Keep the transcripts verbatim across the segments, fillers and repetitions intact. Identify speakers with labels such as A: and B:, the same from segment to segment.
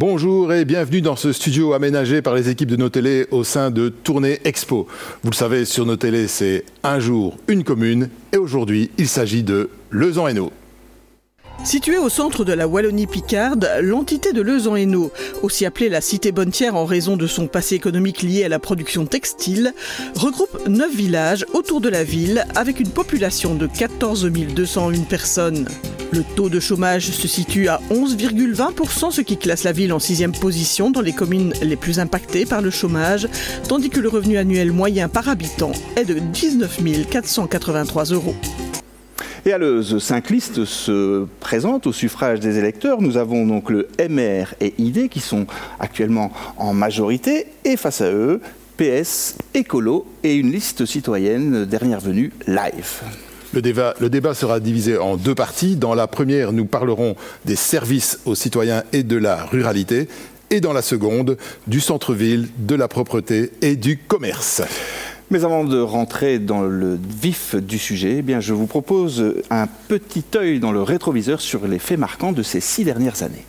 A: Bonjour et bienvenue dans ce studio aménagé par les équipes de Nos Télé au sein de Tournée Expo. Vous le savez, sur Nos Télé, c'est un jour, une commune. Et aujourd'hui, il s'agit de Leuze-en-Hainaut.
B: Située au centre de la Wallonie-Picarde, l'entité de Leuze-en-Hainaut, aussi appelée la Cité Bonnetière en raison de son passé économique lié à la production textile, regroupe neuf villages autour de la ville avec une population de quatorze mille deux cent un personnes. Le taux de chômage se situe à onze virgule vingt pour cent, ce qui classe la ville en sixième position dans les communes les plus impactées par le chômage, tandis que le revenu annuel moyen par habitant est de dix-neuf mille quatre cent quatre-vingt-trois euros.
C: Et à Leuze, cinq listes se présentent au suffrage des électeurs. Nous avons donc le M R et I D qui sont actuellement en majorité. Et face à eux, P S, Écolo et une liste citoyenne dernière venue, Live.
A: Le débat, le débat sera divisé en deux parties. Dans la première, nous parlerons des services aux citoyens et de la ruralité. Et dans la seconde, du centre-ville, de la propreté et du commerce.
C: Mais avant de rentrer dans le vif du sujet, eh bien, je vous propose un petit œil dans le rétroviseur sur les faits marquants de ces six dernières années.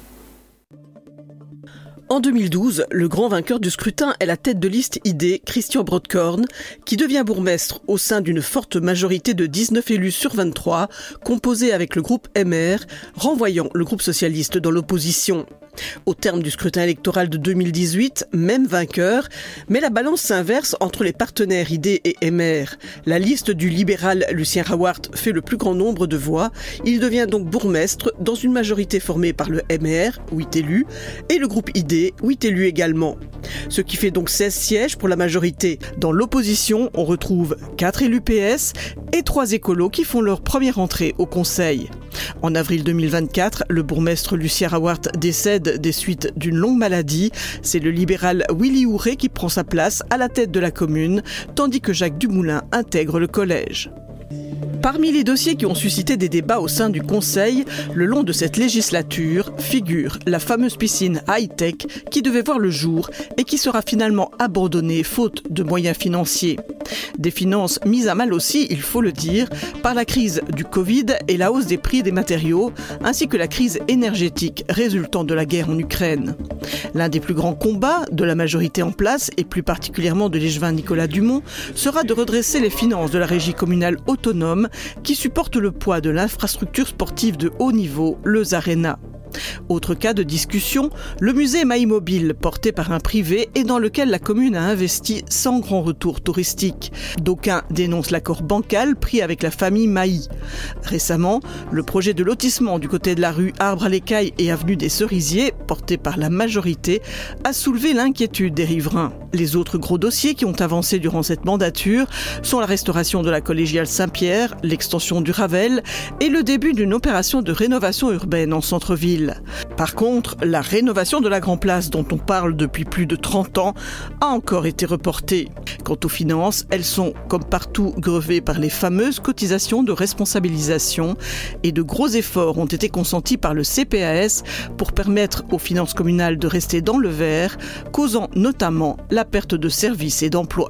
B: En deux mille douze, le grand vainqueur du scrutin est la tête de liste I D, Christian Brodkorn, qui devient bourgmestre au sein d'une forte majorité de dix-neuf élus sur vingt-trois, composée avec le groupe M R, renvoyant le groupe socialiste dans l'opposition. Au terme du scrutin électoral de deux mille dix-huit, même vainqueur, mais la balance s'inverse entre les partenaires I D et M R. La liste du libéral Lucien Rawart fait le plus grand nombre de voix. Il devient donc bourgmestre dans une majorité formée par le M R, huit élus, et le groupe I D, huit élus également. Ce qui fait donc seize sièges pour la majorité. Dans l'opposition, on retrouve quatre élus P S et trois écolos qui font leur première entrée au Conseil. En avril deux mille vingt-quatre, le bourgmestre Lucien Rawart décède des suites d'une longue maladie. C'est le libéral Willy Houret qui prend sa place à la tête de la commune, tandis que Jacques Dumoulin intègre le collège. Parmi les dossiers qui ont suscité des débats au sein du Conseil, le long de cette législature, figure la fameuse piscine high-tech qui devait voir le jour et qui sera finalement abandonnée faute de moyens financiers. Des finances mises à mal aussi, il faut le dire, par la crise du Covid et la hausse des prix des matériaux, ainsi que la crise énergétique résultant de la guerre en Ukraine. L'un des plus grands combats de la majorité en place, et plus particulièrement de l'échevin Nicolas Dumont, sera de redresser les finances de la régie communale autonome qui supporte le poids de l'infrastructure sportive de haut niveau, Leuze Arena. Autre cas de discussion, le musée Maïmobile, porté par un privé et dans lequel la commune a investi sans grand retour touristique. D'aucuns dénoncent l'accord bancal pris avec la famille Maï. Récemment, le projet de lotissement du côté de la rue Arbre à l'Écaille et avenue des Cerisiers, porté par la majorité, a soulevé l'inquiétude des riverains. Les autres gros dossiers qui ont avancé durant cette mandature sont la restauration de la collégiale Saint-Pierre, l'extension du Ravel et le début d'une opération de rénovation urbaine en centre-ville. Par contre, la rénovation de la Grand Place, dont on parle depuis plus de trente ans, a encore été reportée. Quant aux finances, elles sont, comme partout, grevées par les fameuses cotisations de responsabilisation et de gros efforts ont été consentis par le C P A S pour permettre aux finances communales de rester dans le vert, causant notamment la perte de services et d'emplois.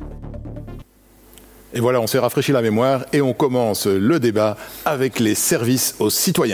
A: Et voilà, on s'est rafraîchi la mémoire et on commence le débat avec les services aux citoyens.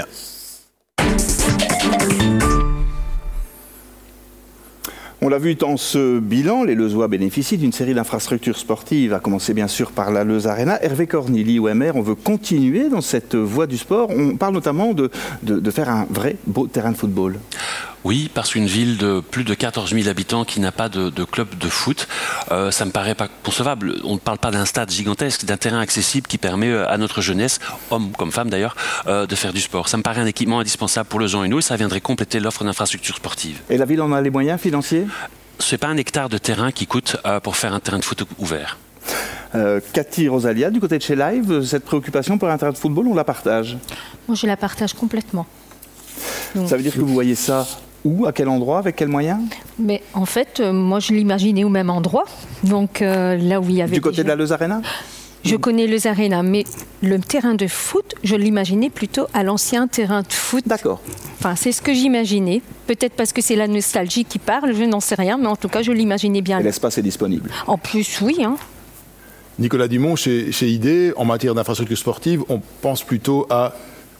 C: On l'a vu dans ce bilan, les Leuzois bénéficient d'une série d'infrastructures sportives, à commencer bien sûr par la Leuze Arena. Hervé Cornili, au M R, on veut continuer dans cette voie du sport. On parle notamment de, de, de faire un vrai beau terrain de football.
D: Oui, parce qu'une ville de plus de quatorze mille habitants qui n'a pas de, de club de foot, euh, ça me paraît pas concevable. On ne parle pas d'un stade gigantesque, d'un terrain accessible qui permet à notre jeunesse, hommes comme femmes d'ailleurs, euh, de faire du sport. Ça me paraît un équipement indispensable pour Leuze-en-Hainaut et ça viendrait compléter l'offre d'infrastructures sportives.
C: Et la ville en a les moyens financiers ?
D: C'est pas un hectare de terrain qui coûte euh, pour faire un terrain de foot ouvert.
C: Euh, Cathy Rosalia, du côté de chez Live, cette préoccupation pour un terrain de football, on la partage ?
E: Moi, je la partage complètement. Donc,
C: ça veut dire que vous voyez ça où, à quel endroit, avec quels moyens ?
E: Mais en fait, euh, moi, je l'imaginais au même endroit. Donc euh, là où il y avait
C: du côté
E: déjà...
C: de la Leuze Arena ?
E: Je connais Leuze Arena, mais le terrain de foot, je l'imaginais plutôt à l'ancien terrain de foot.
C: D'accord.
E: Enfin, c'est ce que j'imaginais. Peut-être parce que c'est la nostalgie qui parle, je n'en sais rien, mais en tout cas, je l'imaginais bien.
C: Et l'espace est disponible.
E: En plus, oui. Hein.
A: Nicolas Dumont, chez, chez I D, en matière d'infrastructures sportives, on pense plutôt à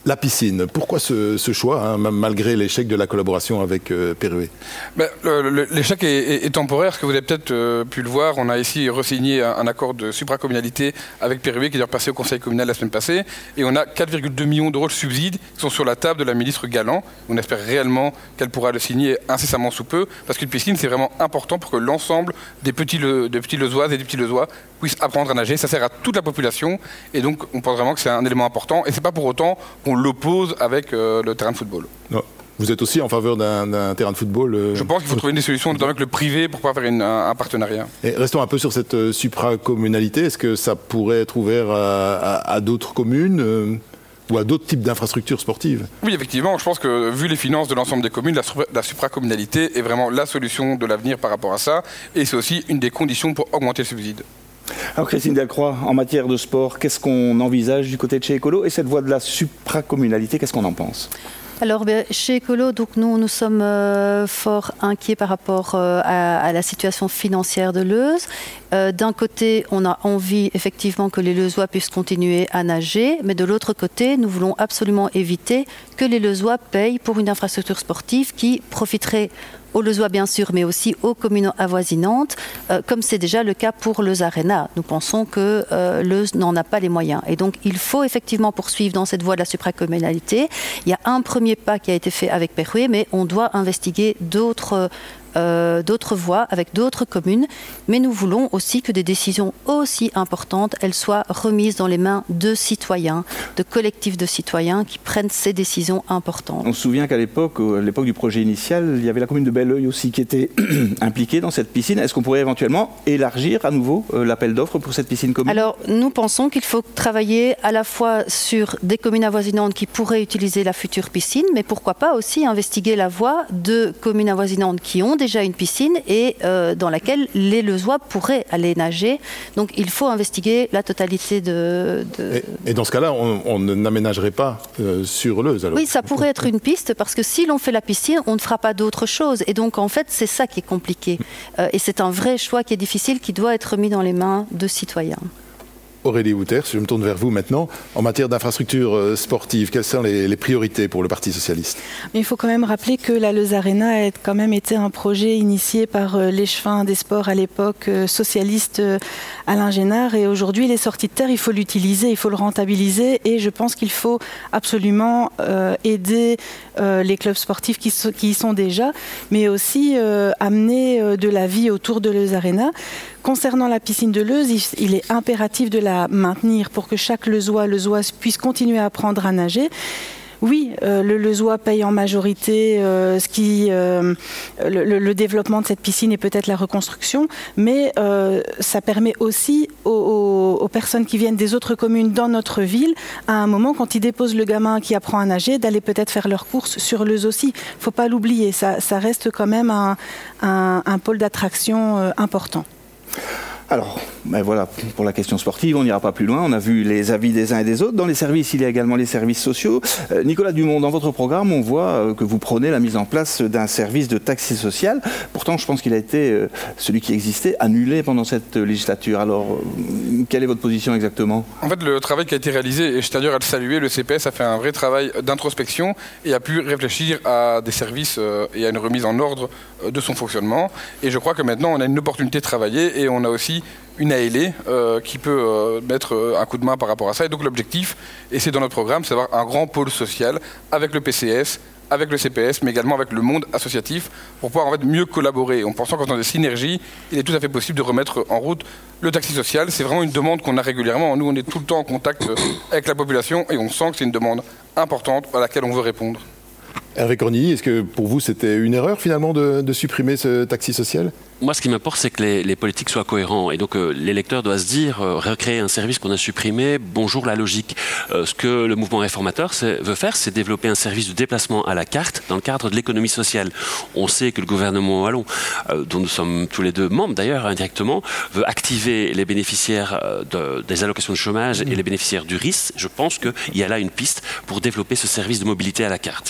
A: La piscine, pourquoi ce, ce choix, hein, malgré l'échec de la collaboration avec euh, Perruet?
F: ben, le, le, L'échec est, est, est temporaire, ce que vous avez peut-être euh, pu le voir. On a ici re-signé un, un accord de supracommunalité avec Perruet qui est d'ailleurs passé au conseil communal la semaine passée. Et on a quatre virgule deux millions d'euros de subsides qui sont sur la table de la ministre Galland. On espère réellement qu'elle pourra le signer incessamment sous peu, parce qu'une piscine, c'est vraiment important pour que l'ensemble des petits, le, des petits Leuzoises et des petits Leuzois puissent apprendre à nager. Ça sert à toute la population. Et donc, on pense vraiment que c'est un élément important. Et c'est pas pour autant qu'on l'oppose avec euh, le terrain de football.
A: Non. Vous êtes aussi en faveur d'un, d'un terrain de football euh...
F: Je pense qu'il faut trouver des solutions, notamment avec le privé, pour pouvoir faire une, un, un partenariat.
A: Et restons un peu sur cette euh, supracommunalité. Est-ce que ça pourrait être ouvert à, à, à d'autres communes euh, ou à d'autres types d'infrastructures sportives?
F: Oui, effectivement. Je pense que, vu les finances de l'ensemble des communes, la, la supracommunalité est vraiment la solution de l'avenir par rapport à ça. Et c'est aussi une des conditions pour augmenter le subside.
C: Alors Christine Delcroix, en matière de sport, qu'est-ce qu'on envisage du côté de chez Écolo? Et cette voie de la supracommunalité, qu'est-ce qu'on en pense?
G: Alors, bien, chez Écolo, donc, nous, nous sommes euh, fort inquiets par rapport euh, à, à la situation financière de Leuze. Euh, d'un côté, on a envie effectivement que les Leuzois puissent continuer à nager, mais de l'autre côté, nous voulons absolument éviter que les Leuzois payent pour une infrastructure sportive qui profiterait aux Leuzois bien sûr, mais aussi aux communes avoisinantes, euh, comme c'est déjà le cas pour Leuze Arena. Nous pensons que euh, Leuze n'en a pas les moyens. Et donc, il faut effectivement poursuivre dans cette voie de la supracommunalité. Il y a un premier pas qui a été fait avec Perruet, mais on doit investiguer d'autres Euh, d'autres voies avec d'autres communes, mais nous voulons aussi que des décisions aussi importantes, elles soient remises dans les mains de citoyens, de collectifs de citoyens qui prennent ces décisions importantes.
C: On se souvient qu'à l'époque, à l'époque du projet initial, il y avait la commune de Belleuil aussi qui était impliquée dans cette piscine. Est-ce qu'on pourrait éventuellement élargir à nouveau euh, l'appel d'offres pour cette piscine commune?
G: Alors, nous pensons qu'il faut travailler à la fois sur des communes avoisinantes qui pourraient utiliser la future piscine, mais pourquoi pas aussi investiguer la voie de communes avoisinantes qui ont déjà une piscine et euh, dans laquelle les Leuzois pourraient aller nager. Donc il faut investiguer la totalité de... de...
A: Et, et dans ce cas-là, on, on n'aménagerait pas euh, sur Leuze alors?
G: Oui, ça pourrait être une piste parce que si l'on fait la piscine, on ne fera pas d'autre chose. Et donc en fait, c'est ça qui est compliqué. Euh, et c'est un vrai choix qui est difficile, qui doit être mis dans les mains de citoyens.
A: Aurélie Wouters, je me tourne vers vous maintenant. En matière d'infrastructures sportives, quelles sont les, les priorités pour le Parti socialiste?
H: Mais il faut quand même rappeler que la Leuze Arena a quand même été un projet initié par l'échevin des sports à l'époque socialiste Alain Génard. Et aujourd'hui, il est sorti de terre, il faut l'utiliser, il faut le rentabiliser. Et je pense qu'il faut absolument euh, aider euh, les clubs sportifs qui, so- qui y sont déjà, mais aussi euh, amener euh, de la vie autour de Leuze Arena. Concernant la piscine de Leuze, il est impératif de la maintenir pour que chaque Leuzois, Leuzoise puisse continuer à apprendre à nager. Oui, euh, le Leuzois paye en majorité euh, ce qui, euh, le, le, le développement de cette piscine et peut-être la reconstruction, mais euh, ça permet aussi aux, aux, aux personnes qui viennent des autres communes dans notre ville, à un moment, quand ils déposent le gamin qui apprend à nager, d'aller peut-être faire leurs courses sur Leuze aussi. Il ne faut pas l'oublier, ça, ça reste quand même un, un, un pôle d'attraction euh, important.
C: Alors, ben voilà, pour la question sportive, on n'ira pas plus loin. On a vu les avis des uns et des autres. Dans les services, il y a également les services sociaux. Euh, Nicolas Dumont, dans votre programme, on voit euh, que vous prenez la mise en place d'un service de taxi social. Pourtant, je pense qu'il a été, euh, celui qui existait, annulé pendant cette législature. Alors, euh, quelle est votre position exactement?
F: En fait, le travail qui a été réalisé, et je tiens d'ailleurs à le saluer, le C P S a fait un vrai travail d'introspection et a pu réfléchir à des services euh, et à une remise en ordre euh, de son fonctionnement. Et je crois que maintenant, on a une opportunité de travailler et on a aussi une A L E euh, qui peut euh, mettre euh, un coup de main par rapport à ça. Et donc l'objectif, et c'est dans notre programme, c'est d'avoir un grand pôle social avec le P C S, avec le C P S, mais également avec le monde associatif pour pouvoir en fait mieux collaborer. En pensant qu'en temps de synergie, il est tout à fait possible de remettre en route le taxi social. C'est vraiment une demande qu'on a régulièrement. Nous, on est tout le temps en contact avec la population et on sent que c'est une demande importante à laquelle on veut répondre.
A: Hervé Cornilly, est-ce que pour vous c'était une erreur finalement de, de supprimer ce taxi social?
D: Moi, ce qui m'importe, c'est que les, les politiques soient cohérents. Et donc, euh, l'électeur doit se dire, euh, recréer un service qu'on a supprimé, bonjour la logique. Euh, ce que le mouvement réformateur veut faire, c'est développer un service de déplacement à la carte dans le cadre de l'économie sociale. On sait que le gouvernement wallon, euh, dont nous sommes tous les deux membres d'ailleurs indirectement, veut activer les bénéficiaires euh, de, des allocations de chômage mmh. et les bénéficiaires du R I S. Je pense qu'il y a là une piste pour développer ce service de mobilité à la carte.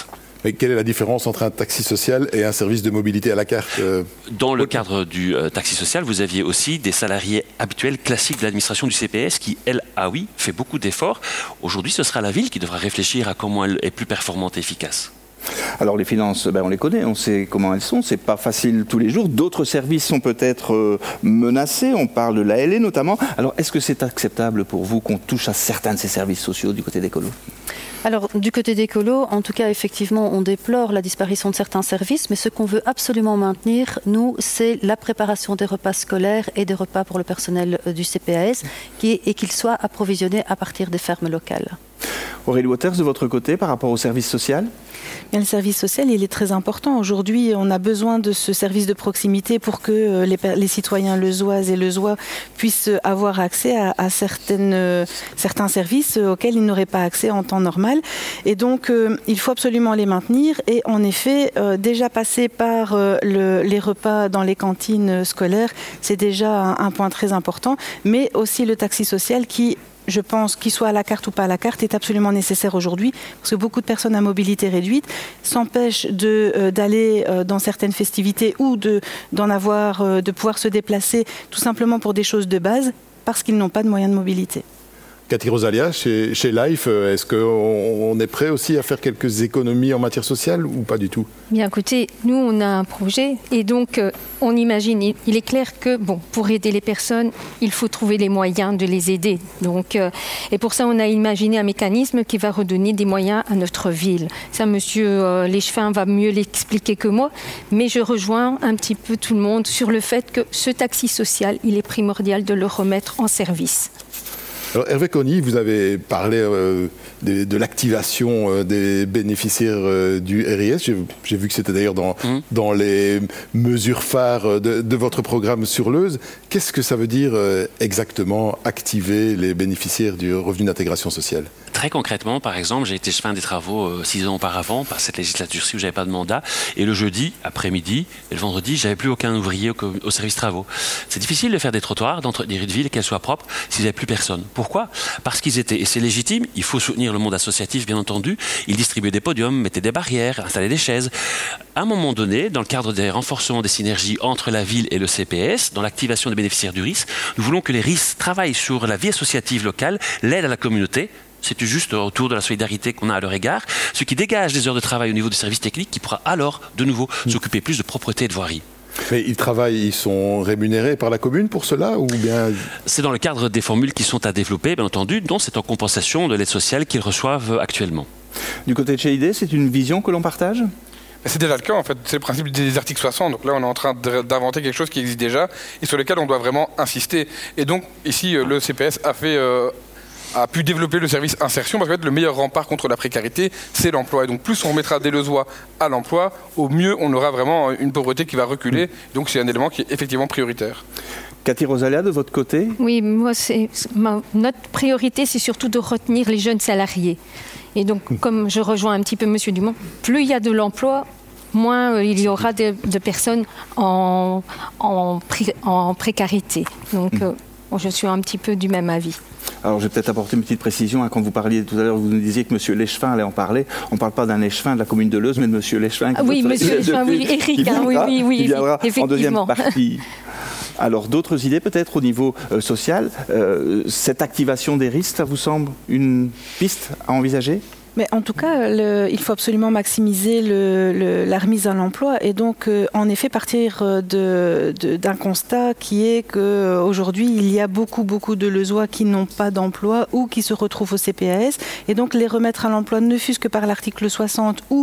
A: Mais quelle est la différence entre un taxi social et un service de mobilité à la carte ?
D: Dans le cadre du euh, taxi social, vous aviez aussi des salariés habituels classiques de l'administration du C P S qui, elle, ah oui, fait beaucoup d'efforts. Aujourd'hui, ce sera la ville qui devra réfléchir à comment elle est plus performante et efficace.
C: Alors les finances, ben on les connaît, on sait comment elles sont, c'est pas facile tous les jours. D'autres services sont peut-être euh, menacés, on parle de l'A L E notamment. Alors est-ce que c'est acceptable pour vous qu'on touche à certains de ces services sociaux du côté d'Ecolo ?
G: Alors, du côté d'Ecolo, en tout cas, effectivement, on déplore la disparition de certains services, mais ce qu'on veut absolument maintenir, nous, c'est la préparation des repas scolaires et des repas pour le personnel du C P A S, qui, et qu'ils soient approvisionnés à partir des fermes locales.
C: Aurélie Waters, de votre côté, par rapport au service social ?
H: Bien, le service social, il est très important. Aujourd'hui, on a besoin de ce service de proximité pour que les, les citoyens leusoises et leusois puissent avoir accès à, à certaines, euh, certains services auxquels ils n'auraient pas accès en temps normal. Et donc, euh, il faut absolument les maintenir. Et en effet, euh, déjà passer par euh, le, les repas dans les cantines scolaires, c'est déjà un, un point très important. Mais aussi le taxi social qui... je pense, qu'il soit à la carte ou pas à la carte, est absolument nécessaire aujourd'hui, parce que beaucoup de personnes à mobilité réduite s'empêchent de, euh, d'aller euh, dans certaines festivités ou de, d'en avoir, euh, de pouvoir se déplacer tout simplement pour des choses de base, parce qu'ils n'ont pas de moyens de mobilité.
A: Cathy Rosalia, chez, chez Life, est-ce qu'on on est prêt aussi à faire quelques économies en matière sociale ou pas du tout ?
E: Bien, écoutez, nous, on a un projet et donc euh, on imagine, il, il est clair que, bon, pour aider les personnes, il faut trouver les moyens de les aider. Donc, euh, et pour ça, on a imaginé un mécanisme qui va redonner des moyens à notre ville. Ça, monsieur euh, Léchevin va mieux l'expliquer que moi, mais je rejoins un petit peu tout le monde sur le fait que ce taxi social, il est primordial de le remettre en service.
A: Alors, Hervé Conny, vous avez parlé euh, de, de l'activation euh, des bénéficiaires euh, du R I S. J'ai, j'ai vu que c'était d'ailleurs dans, mmh. dans les mesures phares de, de votre programme sur Leuze. Qu'est-ce que ça veut dire euh, exactement, activer les bénéficiaires du revenu d'intégration sociale ?
D: Très concrètement, par exemple, j'ai été chef des travaux euh, six ans auparavant, par cette législature-ci où je n'avais pas de mandat, et le jeudi, après-midi, et le vendredi, je n'avais plus aucun ouvrier au, au service travaux. C'est difficile de faire des trottoirs, d'entretenir une ville et qu'elle soit propre s'il n'y avait plus personne. Pourquoi ? Parce qu'ils étaient, et c'est légitime, il faut soutenir le monde associatif, bien entendu, ils distribuaient des podiums, mettaient des barrières, installaient des chaises. À un moment donné, dans le cadre des renforcements des synergies entre la ville et le C P S, dans l'activation des bénéficiaires du R I S, nous voulons que les R I S travaillent sur la vie associative locale, l'aide à la communauté. C'est juste autour de la solidarité qu'on a à leur égard, ce qui dégage des heures de travail au niveau du service technique qui pourra alors, de nouveau, mmh. s'occuper plus de propreté et de voirie.
A: Mais ils travaillent, ils sont rémunérés par la commune pour cela ou bien...
D: C'est dans le cadre des formules qui sont à développer, bien entendu, dont c'est en compensation de l'aide sociale qu'ils reçoivent actuellement.
C: Du côté de chez I D, c'est une vision que l'on partage ?
F: C'est déjà le cas en fait, c'est le principe des articles soixante, donc là on est en train d'inventer quelque chose qui existe déjà et sur lequel on doit vraiment insister. Et donc ici le C P S a fait... Euh, a pu développer le service insertion parce que le meilleur rempart contre la précarité, c'est l'emploi. Et donc plus on remettra des Leusois à l'emploi, au mieux on aura vraiment une pauvreté qui va reculer. Donc c'est un élément qui est effectivement prioritaire.
C: Cathy Rosalia, de votre côté ?
E: Oui, moi, c'est, ma, notre priorité, c'est surtout de retenir les jeunes salariés. Et donc, comme je rejoins un petit peu M. Dumont, plus il y a de l'emploi, moins euh, il y aura de, de personnes en, en, pré, en précarité. Donc, euh, je suis un petit peu du même avis.
C: Alors, je vais peut-être apporter une petite précision. Hein. Quand vous parliez tout à l'heure, vous nous disiez que M. Léchevin allait en parler. On ne parle pas d'un Léchevin de la commune de Leuze, mais de M. Léchevin.
E: Ah, oui, M. Léchevin, oui, Éric, hein, oui, oui, oui,
C: il viendra
E: effectivement.
C: En deuxième partie. Alors, d'autres idées peut-être au niveau euh, social. Euh, cette activation des risques, ça vous semble une piste à envisager ?
H: Mais en tout cas, le, il faut absolument maximiser le, le, la remise à l'emploi et donc, euh, en effet, partir de, de, d'un constat qui est qu'aujourd'hui, il y a beaucoup, beaucoup de Leusois qui n'ont pas d'emploi ou qui se retrouvent au C P A S. Et donc, les remettre à l'emploi, ne fût-ce que par l'article soixante ou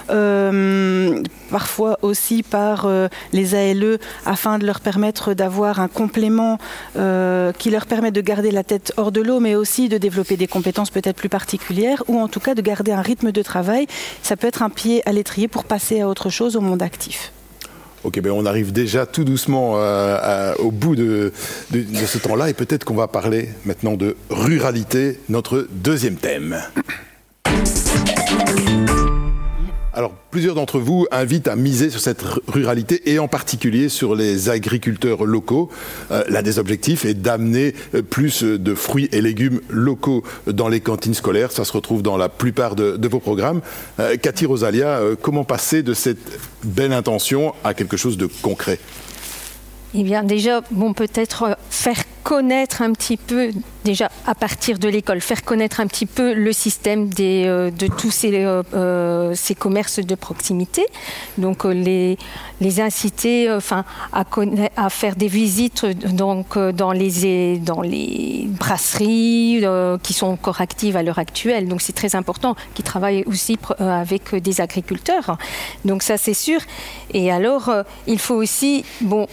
H: euh, parfois aussi par euh, les A L E, afin de leur permettre d'avoir un complément euh, qui leur permet de garder la tête hors de l'eau, mais aussi de développer des compétences peut-être plus particulières ou en tout cas de garder un rythme de travail, ça peut être un pied à l'étrier pour passer à autre chose au monde actif.
A: Ok, ben on arrive déjà tout doucement euh, à, au bout de, de, de ce temps-là et peut-être qu'on va parler maintenant de ruralité, notre deuxième thème. Alors, plusieurs d'entre vous invitent à miser sur cette ruralité et en particulier sur les agriculteurs locaux. Euh, l'un des objectifs est d'amener plus de fruits et légumes locaux dans les cantines scolaires. Ça se retrouve dans la plupart de, de vos programmes. Euh, Cathy Rosalia, euh, comment passer de cette belle intention à quelque chose de concret ?
E: Eh bien, déjà, bon, peut-être faire connaître un petit peu, déjà à partir de l'école, faire connaître un petit peu le système des, euh, de tous ces, euh, ces commerces de proximité. Donc, euh, les, les inciter euh, enfin, à, à faire des visites donc, euh, dans, les, dans les brasseries euh, qui sont encore actives à l'heure actuelle. Donc, c'est très important, qui travaillent aussi euh, avec des agriculteurs. Donc, ça, c'est sûr. Et alors, euh, il faut aussi, bon,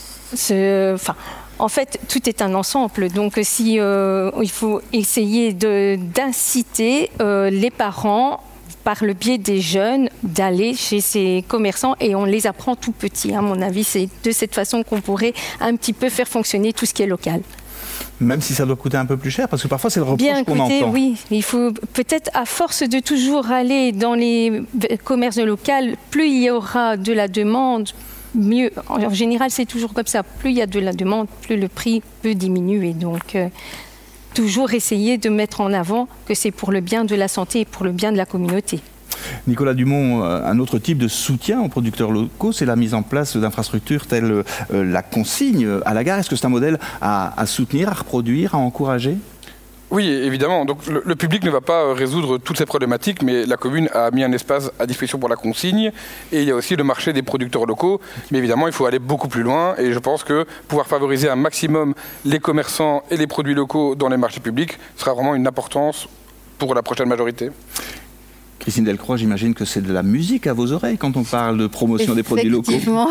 E: Ce, enfin, en fait, tout est un ensemble. Donc, si euh, il faut essayer de, d'inciter euh, les parents, par le biais des jeunes, d'aller chez ces commerçants, et on les apprend tout petits. À mon avis, c'est de cette façon qu'on pourrait un petit peu faire fonctionner tout ce qui est local.
C: Même si ça doit coûter un peu plus cher, parce que parfois c'est le reproche
E: Bien
C: qu'on
E: coûter,
C: entend.
E: Oui, il faut peut-être à force de toujours aller dans les commerces locaux, plus il y aura de la demande, mieux. En général, c'est toujours comme ça. Plus il y a de la demande, plus le prix peut diminuer. Donc, euh, toujours essayer de mettre en avant que c'est pour le bien de la santé et pour le bien de la communauté.
C: Nicolas Dumont, un autre type de soutien aux producteurs locaux, c'est la mise en place d'infrastructures telles euh, la consigne à la gare. Est-ce que c'est un modèle à, à soutenir, à reproduire, à encourager ?
F: Oui, évidemment. Donc, le, le public ne va pas résoudre toutes ces problématiques, mais la commune a mis un espace à disposition pour la consigne. Et il y a aussi le marché des producteurs locaux. Mais évidemment, il faut aller beaucoup plus loin. Et je pense que pouvoir favoriser un maximum les commerçants et les produits locaux dans les marchés publics sera vraiment une importance pour la prochaine majorité.
C: Christine Delcroix, j'imagine que c'est de la musique à vos oreilles quand on parle de promotion des produits locaux.
G: Effectivement,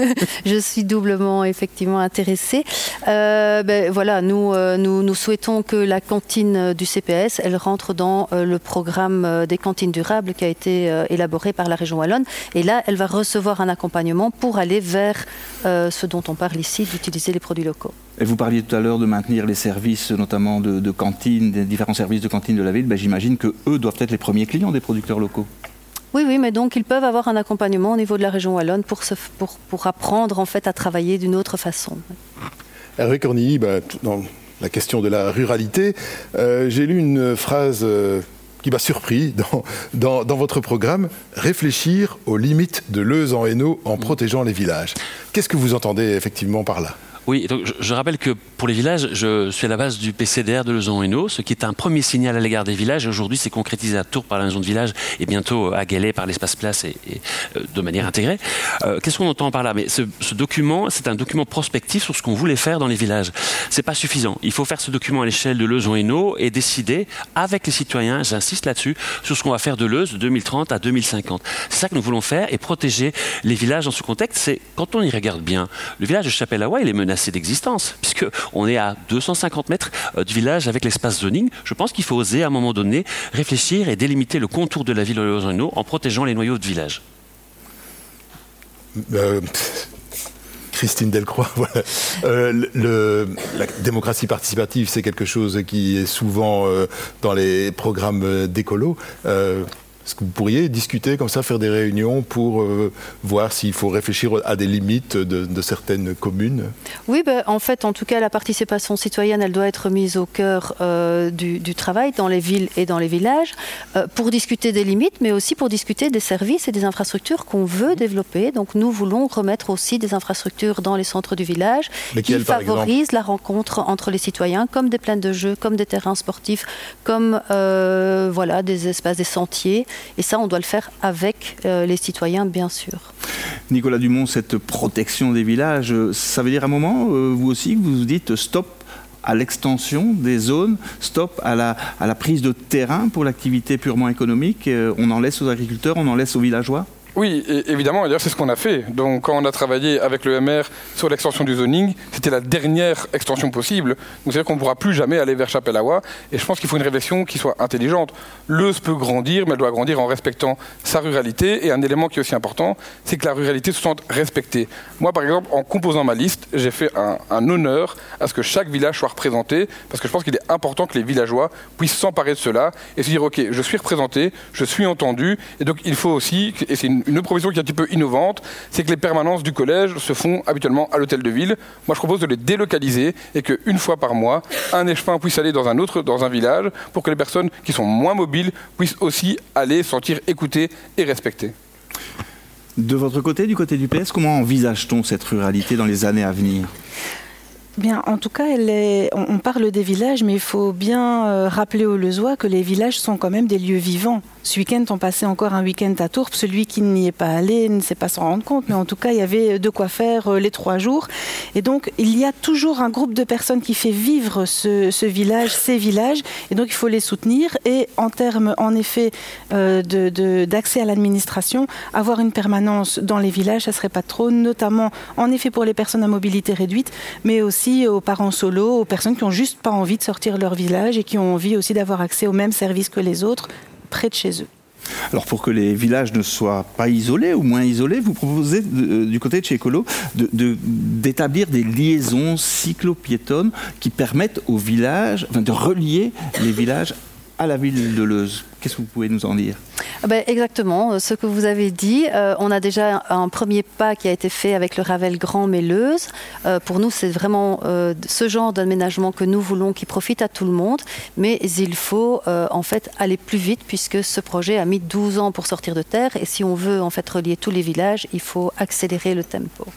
G: je suis doublement effectivement intéressée. Euh, ben, voilà, nous, euh, nous, nous souhaitons que la cantine du C P S, elle rentre dans euh, le programme des cantines durables qui a été euh, élaboré par la région wallonne. Et là, elle va recevoir un accompagnement pour aller vers euh, ce dont on parle ici, d'utiliser les produits locaux.
C: Et vous parliez tout à l'heure de maintenir les services, notamment de, de cantine, des différents services de cantine de la ville. Ben, j'imagine qu'eux doivent être les premiers clients des producteurs locaux.
G: Oui, oui, mais donc ils peuvent avoir un accompagnement au niveau de la région wallonne pour, se, pour, pour apprendre en fait à travailler d'une autre façon.
A: Hervé Cornilly, ben, dans la question de la ruralité, euh, j'ai lu une phrase euh, qui m'a surpris dans, dans, dans votre programme, réfléchir aux limites de Leuze en Hainaut en protégeant les villages. Qu'est-ce que vous entendez effectivement par là ?
D: Oui, donc je, je rappelle que pour les villages, je suis à la base du P C D R de Leuze en Hainaut, ce qui est un premier signal à l'égard des villages. Et aujourd'hui, c'est concrétisé à Tours par la maison de village et bientôt à Guélet par l'espace place et, et euh, de manière intégrée. Euh, qu'est-ce qu'on entend par là ? Mais ce, ce document, c'est un document prospectif sur ce qu'on voulait faire dans les villages. C'est pas suffisant. Il faut faire ce document à l'échelle de Leuze en Hainaut et décider avec les citoyens, j'insiste là-dessus, sur ce qu'on va faire de Leuze de deux mille trente à deux mille cinquante. C'est ça que nous voulons faire et protéger les villages dans ce contexte. C'est quand on y regarde bien, le village de Chapelle-Hawa, il est menacé d'existence, puisqu'on est à deux cent cinquante mètres du village avec l'espace zoning. Je pense qu'il faut oser, à un moment donné, réfléchir et délimiter le contour de la ville de Leuze en Hainaut en protégeant les noyaux de village.
A: Euh, Christine Delcroix, voilà. Euh, le, la démocratie participative, c'est quelque chose qui est souvent euh, dans les programmes d'écolo. Euh, Est-ce que vous pourriez discuter comme ça, faire des réunions pour euh, voir s'il faut réfléchir à des limites de, de certaines communes ?
G: Oui, ben, en fait, en tout cas, la participation citoyenne, elle doit être mise au cœur euh, du, du travail dans les villes et dans les villages euh, pour discuter des limites, mais aussi pour discuter des services et des infrastructures qu'on veut développer. Donc, nous voulons remettre aussi des infrastructures dans les centres du village
A: mais
G: qui
A: quelle,
G: favorisent la rencontre entre les citoyens, comme des plaines de jeux, comme des terrains sportifs, comme euh, voilà, des espaces, des sentiers. Et ça, on doit le faire avec euh, les citoyens, bien sûr.
C: Nicolas Dumont, cette protection des villages, ça veut dire à un moment, euh, vous aussi, que vous vous dites stop à l'extension des zones, stop à la, à la prise de terrain pour l'activité purement économique, euh, on en laisse aux agriculteurs, on en laisse aux villageois ?
F: Oui, et évidemment, d'ailleurs c'est ce qu'on a fait. Donc quand on a travaillé avec le M R sur l'extension du zoning, c'était la dernière extension possible. Donc c'est-à-dire qu'on ne pourra plus jamais aller vers Chapelle-Awa. Et je pense qu'il faut une réflexion qui soit intelligente. Leuze peut grandir, mais elle doit grandir en respectant sa ruralité. Et un élément qui est aussi important, c'est que la ruralité se sente respectée. Moi, par exemple, en composant ma liste, j'ai fait un, un honneur à ce que chaque village soit représenté, parce que je pense qu'il est important que les villageois puissent s'emparer de cela et se dire, ok, je suis représenté, je suis entendu. Et donc il faut aussi, et c'est une Une autre proposition qui est un petit peu innovante, c'est que les permanences du collège se font habituellement à l'hôtel de ville. Moi, je propose de les délocaliser et qu'une fois par mois, un échevin puisse aller dans un autre, dans un village, pour que les personnes qui sont moins mobiles puissent aussi aller se sentir écoutées et respectées.
C: De votre côté, du côté du P S, comment envisage-t-on cette ruralité dans les années à venir ?
H: Bien, en tout cas, elle est, on, on parle des villages, mais il faut bien euh, rappeler aux Leuzois que les villages sont quand même des lieux vivants. Ce week-end, on passait encore un week-end à Tourpes. Celui qui n'y est pas allé ne sait pas s'en rendre compte, mais en tout cas, il y avait de quoi faire euh, les trois jours. Et donc, il y a toujours un groupe de personnes qui fait vivre ce, ce village, ces villages, et donc il faut les soutenir. Et en termes, en effet, euh, de, de, d'accès à l'administration, avoir une permanence dans les villages, ça serait pas trop, notamment, en effet, pour les personnes à mobilité réduite, mais aussi aux parents solos, aux personnes qui n'ont juste pas envie de sortir de leur village et qui ont envie aussi d'avoir accès aux mêmes services que les autres près de chez eux.
C: Alors pour que les villages ne soient pas isolés ou moins isolés, vous proposez de, du côté de chez Ecolo de, de, d'établir des liaisons cyclo-piétonnes qui permettent aux villages, enfin de relier les villages à la ville de Leuze. Qu'est-ce que vous pouvez nous en dire ?
G: Ben, exactement, ce que vous avez dit. Euh, on a déjà un premier pas qui a été fait avec le Ravel Grand Leuze. Euh, pour nous, c'est vraiment euh, ce genre d'aménagement que nous voulons qui profite à tout le monde. Mais il faut euh, en fait aller plus vite puisque ce projet a mis douze ans pour sortir de terre. Et si on veut en fait relier tous les villages, il faut accélérer le tempo.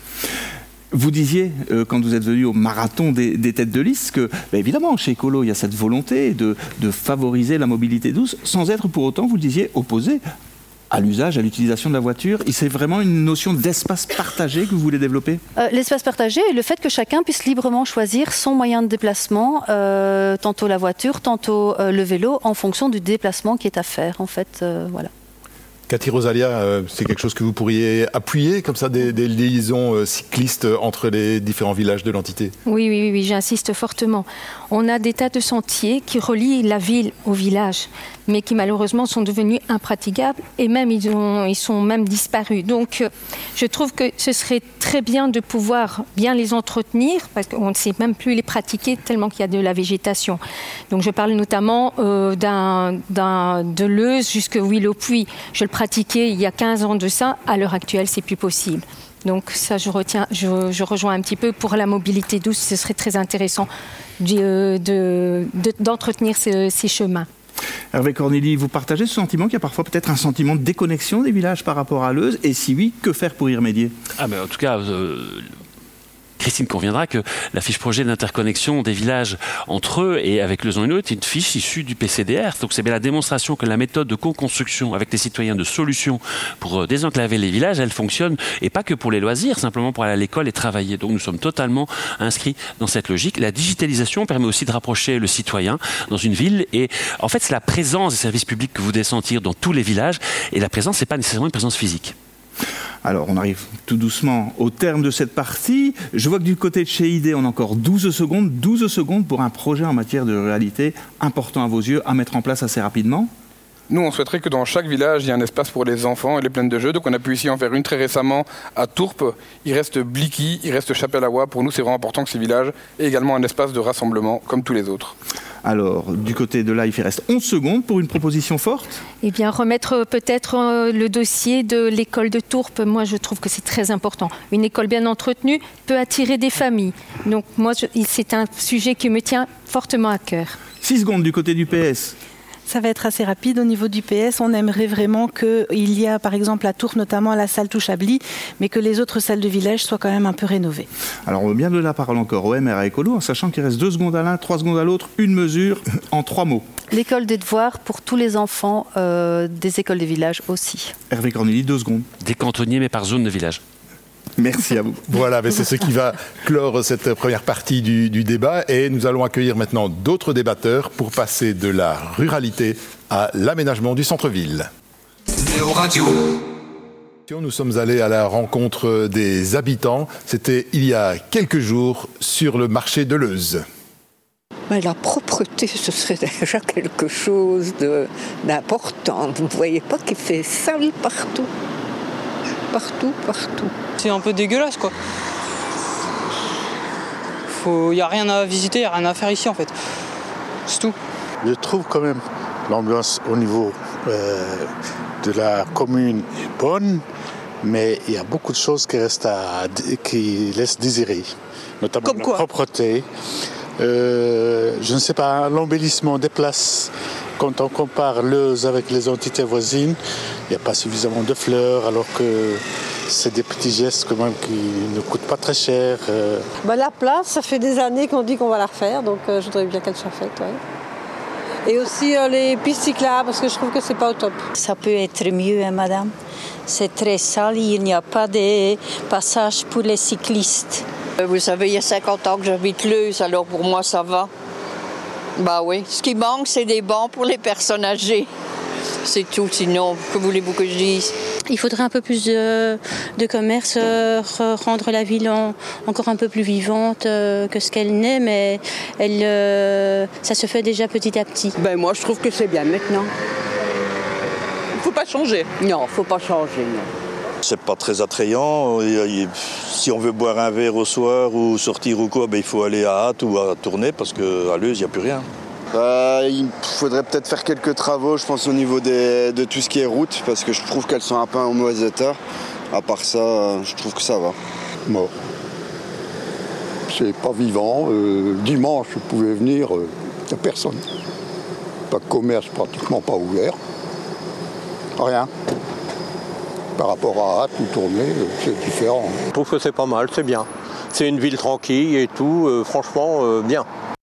C: Vous disiez, euh, quand vous êtes venu au marathon des, des têtes de liste, que, bah, évidemment, chez Ecolo, il y a cette volonté de, de favoriser la mobilité douce, sans être pour autant, vous le disiez, opposé à l'usage, à l'utilisation de la voiture. Et c'est vraiment une notion d'espace partagé que vous voulez développer ?
G: euh, L'espace partagé et le fait que chacun puisse librement choisir son moyen de déplacement, euh, tantôt la voiture, tantôt euh, le vélo, en fonction du déplacement qui est à faire, en fait, euh, voilà.
A: Cathy Rosalia, euh, c'est quelque chose que vous pourriez appuyer, comme ça, des, des liaisons euh, cyclistes entre les différents villages de l'entité ?
E: Oui, oui, oui, oui, j'insiste fortement. On a des tas de sentiers qui relient la ville au village, mais qui malheureusement sont devenus impraticables et même ils, ont, ils sont même disparus. Donc euh, je trouve que ce serait très bien de pouvoir bien les entretenir, parce qu'on ne sait même plus les pratiquer tellement qu'il y a de la végétation. Donc je parle notamment euh, d'un, d'un, de Leuze jusqu'à Huille-au-Puy. Je le pratiquais il y a quinze ans de ça, à l'heure actuelle c'est plus possible. Donc ça, je, retiens, je, je rejoins un petit peu. Pour la mobilité douce, ce serait très intéressant de, de, de, d'entretenir ces, ces chemins.
C: Hervé Cornélie, vous partagez ce sentiment qu'il y a parfois peut-être un sentiment de déconnexion des villages par rapport à Leuze ? Et si oui, que faire pour y remédier ?
D: Ah ben, en tout cas... Euh... Christine conviendra que la fiche projet d'interconnexion des villages entre eux et avec le zone est une fiche issue du P C D R. Donc c'est bien la démonstration que la méthode de co-construction avec les citoyens de solutions pour désenclaver les villages, elle fonctionne, et pas que pour les loisirs, simplement pour aller à l'école et travailler. Donc nous sommes totalement inscrits dans cette logique. La digitalisation permet aussi de rapprocher le citoyen dans une ville, et en fait c'est la présence des services publics que vous devez sentir dans tous les villages, et la présence, c'est pas nécessairement une présence physique.
C: Alors, on arrive tout doucement au terme de cette partie. Je vois que du côté de chez I D, on a encore douze secondes. douze secondes pour un projet en matière de ruralité important à vos yeux, à mettre en place assez rapidement.
F: Nous, on souhaiterait que dans chaque village, il y ait un espace pour les enfants et les plaines de jeux. Donc, on a pu ici en faire une très récemment à Tourpes. Il reste Blicky, il reste Chapelle-Awa. Pour nous, c'est vraiment important que ces villages aient également un espace de rassemblement, comme tous les autres.
C: Alors, du côté de Life, il reste onze secondes pour une proposition forte.
E: Eh bien, remettre peut-être le dossier de l'école de Tourpes. Moi, je trouve que c'est très important. Une école bien entretenue peut attirer des familles. Donc, moi, c'est un sujet qui me tient fortement à cœur.
C: six secondes du côté du P S.
H: Ça va être assez rapide au niveau du P S. On aimerait vraiment qu'il y a, par exemple, à Tourpes, notamment la salle Touchabli, mais que les autres salles de village soient quand même un peu rénovées.
C: Alors, on veut bien de la parole encore au M R à Ecolo, en sachant qu'il reste deux secondes à l'un, trois secondes à l'autre, une mesure en trois mots.
G: L'école des devoirs pour tous les enfants euh, des écoles des villages aussi.
C: Hervé Cornélie, deux secondes.
D: Des cantonniers, mais par zone de village.
C: Merci à vous.
A: Voilà, mais c'est ce qui va clore cette première partie du, du débat, et nous allons accueillir maintenant d'autres débatteurs pour passer de la ruralité à l'aménagement du centre-ville.
I: Néo Radio.
A: Nous sommes allés à la rencontre des habitants. C'était il y a quelques jours sur le marché de Leuze.
I: Mais la propreté, ce serait déjà quelque chose de, d'important. Vous ne voyez pas qu'il fait sale partout. Partout, partout.
J: C'est un peu dégueulasse, quoi. Il n'y a rien à visiter, il n'y a rien à faire ici, en fait. C'est tout.
K: Je trouve quand même l'ambiance au niveau euh, de la commune est bonne, mais il y a beaucoup de choses qui, restent à, qui laissent désirer. Notamment
I: Comme
K: la
I: quoi?
K: propreté. Euh, je ne sais pas, l'embellissement des places, quand on compare Leuze avec les entités voisines, il n'y a pas suffisamment de fleurs, alors que c'est des petits gestes quand même qui ne coûtent pas très cher. Euh.
L: Bah, la place, ça fait des années qu'on dit qu'on va la refaire, donc euh, je voudrais bien qu'elle soit faite. Ouais. Et aussi euh, les pistes cyclables, parce que je trouve que c'est pas au top.
M: Ça peut être mieux, hein, madame. C'est très sale, il n'y a pas de passage pour les cyclistes.
N: Vous savez, il y a cinquante ans que j'habite Leuze, alors pour moi ça va. Bah oui, ce qui manque c'est des bancs pour les personnes âgées. C'est tout, sinon, que voulez-vous que je dise?
O: Il faudrait un peu plus de, de commerce, euh, rendre la ville en, encore un peu plus vivante euh, que ce qu'elle n'est, mais elle, euh, ça se fait déjà petit à petit.
P: Ben moi je trouve que c'est bien maintenant. Il ne faut pas changer.
N: Non, il ne faut pas changer, non.
Q: C'est pas très attrayant. Si on veut boire un verre au soir ou sortir ou quoi, ben il faut aller à Hâte ou à Tournai parce qu'à Leuze, il n'y a plus rien.
R: Euh, il faudrait peut-être faire quelques travaux, je pense, au niveau des, de tout ce qui est route, parce que je trouve qu'elles sont un peu en mauvais état. À part ça, je trouve que ça va.
S: Bon. C'est pas vivant. Euh, dimanche, je pouvais venir, il euh, n'y a personne. Pas de commerce, pratiquement pas ouvert. Rien. Par rapport à Hâte ou Tournai, c'est différent.
T: Je trouve que c'est pas mal, c'est bien. C'est une ville tranquille et tout, euh, franchement, euh, bien.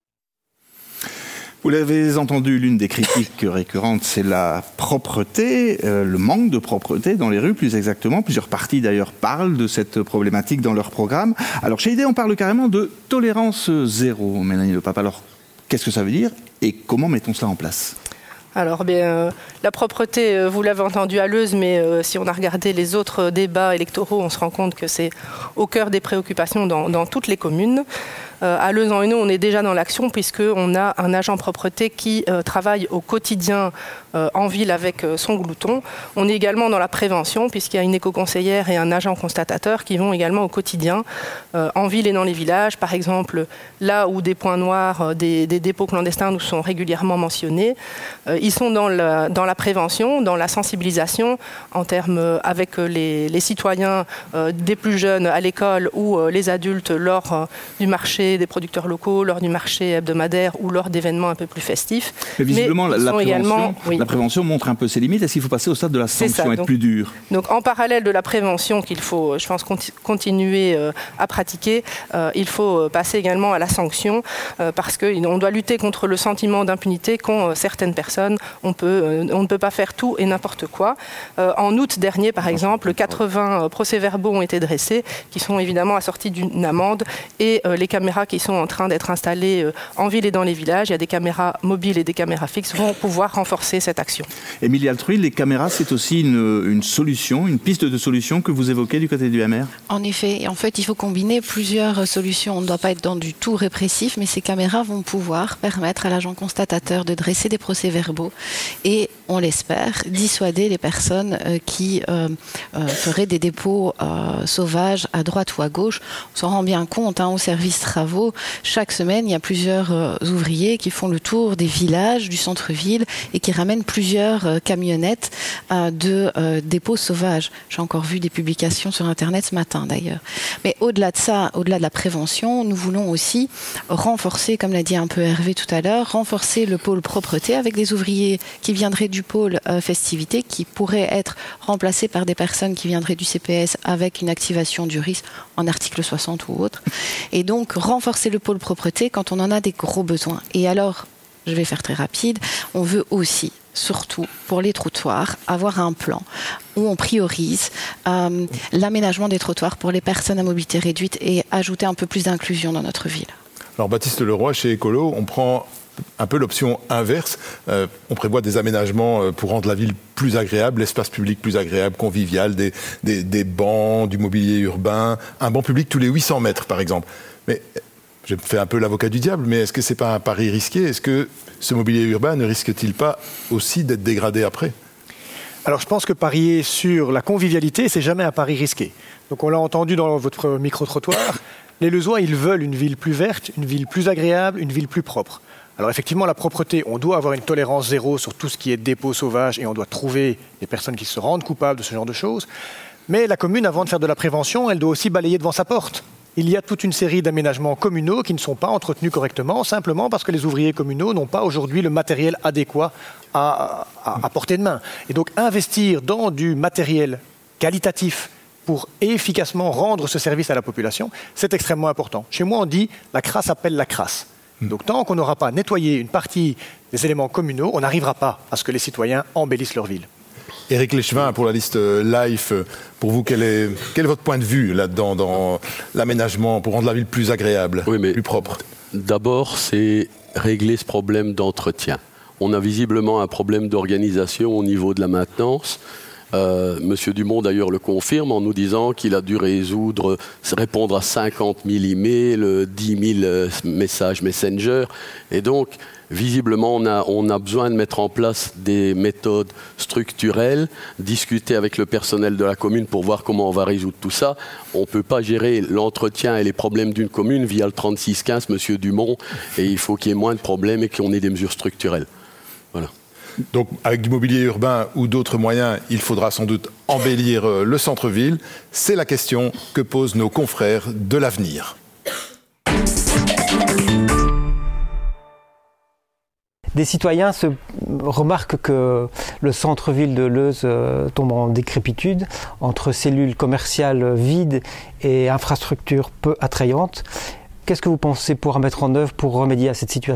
C: Vous l'avez entendu, l'une des critiques récurrentes, c'est la propreté, euh, le manque de propreté dans les rues, plus exactement. Plusieurs partis, d'ailleurs, parlent de cette problématique dans leur programme. Alors, chez I D, on parle carrément de tolérance zéro, Mélanie Le Pape. Alors, qu'est-ce que ça veut dire et comment mettons cela en place ?
U: Alors, bien, euh, la propreté, euh, vous l'avez entendu à Leuze, mais euh, si on a regardé les autres débats électoraux, on se rend compte que c'est au cœur des préoccupations dans, dans toutes les communes. Euh, à Leuze en Hainaut, on est déjà dans l'action puisqu'on a un agent propreté qui euh, travaille au quotidien euh, en ville avec euh, son glouton. On est également dans la prévention puisqu'il y a une éco-conseillère et un agent constatateur qui vont également au quotidien euh, en ville et dans les villages. Par exemple, là où des points noirs, euh, des, des dépôts clandestins nous sont régulièrement mentionnés, euh, ils sont dans la, dans la prévention, dans la sensibilisation en termes euh, avec les, les citoyens euh, des plus jeunes à l'école ou euh, les adultes lors euh, du marché des producteurs locaux, lors du marché hebdomadaire ou lors d'événements un peu plus festifs.
C: Mais visiblement,
U: Mais
C: la, prévention,
U: également, oui.
C: la prévention montre un peu ses limites. Est-ce qu'il faut passer au stade de la sanction, être
U: donc,
C: plus dur ?
U: Donc, en parallèle de la prévention qu'il faut, je pense, conti- continuer euh, à pratiquer, euh, il faut passer également à la sanction euh, parce qu'on doit lutter contre le sentiment d'impunité qu'ont euh, certaines personnes. On, peut, euh, on ne peut pas faire tout et n'importe quoi. Euh, en août dernier, par exemple, quatre-vingts procès-verbaux ont été dressés qui sont évidemment assortis d'une amende et euh, les caméras qui sont en train d'être installées en ville et dans les villages, il y a des caméras mobiles et des caméras fixes, vont pouvoir renforcer cette action.
C: Émilie Altruy, les caméras, c'est aussi une, une solution, une piste de solution que vous évoquez du côté du M R ?
V: En effet, en fait, il faut combiner plusieurs solutions. On ne doit pas être dans du tout répressif, mais ces caméras vont pouvoir permettre à l'agent constatateur de dresser des procès-verbaux et, on l'espère, dissuader les personnes qui euh, euh, feraient des dépôts euh, sauvages à droite ou à gauche. On s'en rend bien compte, hein, au service travaux. Chaque semaine, il y a plusieurs euh, ouvriers qui font le tour des villages, du centre-ville et qui ramènent plusieurs euh, camionnettes euh, de euh, dépôts sauvages. J'ai encore vu des publications sur Internet ce matin d'ailleurs. Mais au-delà de ça, au-delà de la prévention, nous voulons aussi renforcer, comme l'a dit un peu Hervé tout à l'heure, renforcer le pôle propreté avec des ouvriers qui viendraient du pôle euh, festivité, qui pourraient être remplacés par des personnes qui viendraient du C P S avec une activation du risque en article soixante ou autre. Et donc, renforcer le pôle propreté quand on en a des gros besoins. Et alors, je vais faire très rapide, on veut aussi, surtout pour les trottoirs, avoir un plan où on priorise euh, l'aménagement des trottoirs pour les personnes à mobilité réduite et ajouter un peu plus d'inclusion dans notre ville.
A: Alors Baptiste Leroy, chez Écolo, on prend un peu l'option inverse. Euh, on prévoit des aménagements pour rendre la ville plus agréable, l'espace public plus agréable, convivial, des, des, des bancs, du mobilier urbain, un banc public tous les huit cents mètres par exemple. Mais je fais un peu l'avocat du diable, mais est-ce que ce n'est pas un pari risqué? Est-ce que ce mobilier urbain ne risque-t-il pas aussi d'être dégradé après?
B: Alors je pense que parier sur la convivialité, c'est jamais un pari risqué. Donc on l'a entendu dans votre micro-trottoir, les Leusois, ils veulent une ville plus verte, une ville plus agréable, une ville plus propre. Alors effectivement, la propreté, on doit avoir une tolérance zéro sur tout ce qui est dépôt sauvage et on doit trouver des personnes qui se rendent coupables de ce genre de choses. Mais la commune, avant de faire de la prévention, elle doit aussi balayer devant sa porte. Il y a toute une série d'aménagements communaux qui ne sont pas entretenus correctement, simplement parce que les ouvriers communaux n'ont pas aujourd'hui le matériel adéquat à, à, à portée de main. Et donc investir dans du matériel qualitatif pour efficacement rendre ce service à la population, c'est extrêmement important. Chez moi, on dit « la crasse appelle la crasse ». Donc tant qu'on n'aura pas nettoyé une partie des éléments communaux, on n'arrivera pas à ce que les citoyens embellissent leur ville.
A: Éric Léchevin, pour la liste Life, pour vous, quel est, quel est votre point de vue là-dedans, dans l'aménagement, pour rendre la ville plus agréable, oui, mais plus propre?
F: D'abord, c'est régler ce problème d'entretien. On a visiblement un problème d'organisation au niveau de la maintenance. Euh, Monsieur Dumont d'ailleurs le confirme en nous disant qu'il a dû résoudre, répondre à cinquante mille emails, dix mille messages Messenger. Et donc, visiblement, on a, on a besoin de mettre en place des méthodes structurelles, discuter avec le personnel de la commune pour voir comment on va résoudre tout ça. On ne peut pas gérer l'entretien et les problèmes d'une commune via le trente-six quinze, Monsieur Dumont, et il faut qu'il y ait moins de problèmes et qu'on ait des mesures structurelles. Voilà.
A: Donc, avec du mobilier urbain ou d'autres moyens, il faudra sans doute embellir le centre-ville. C'est la question que posent nos confrères de l'Avenir.
W: Des citoyens se remarquent que le centre-ville de Leuze tombe en décrépitude entre cellules commerciales vides et infrastructures peu attrayantes. Qu'est-ce que vous pensez pouvoir mettre en œuvre pour remédier à cette situation ?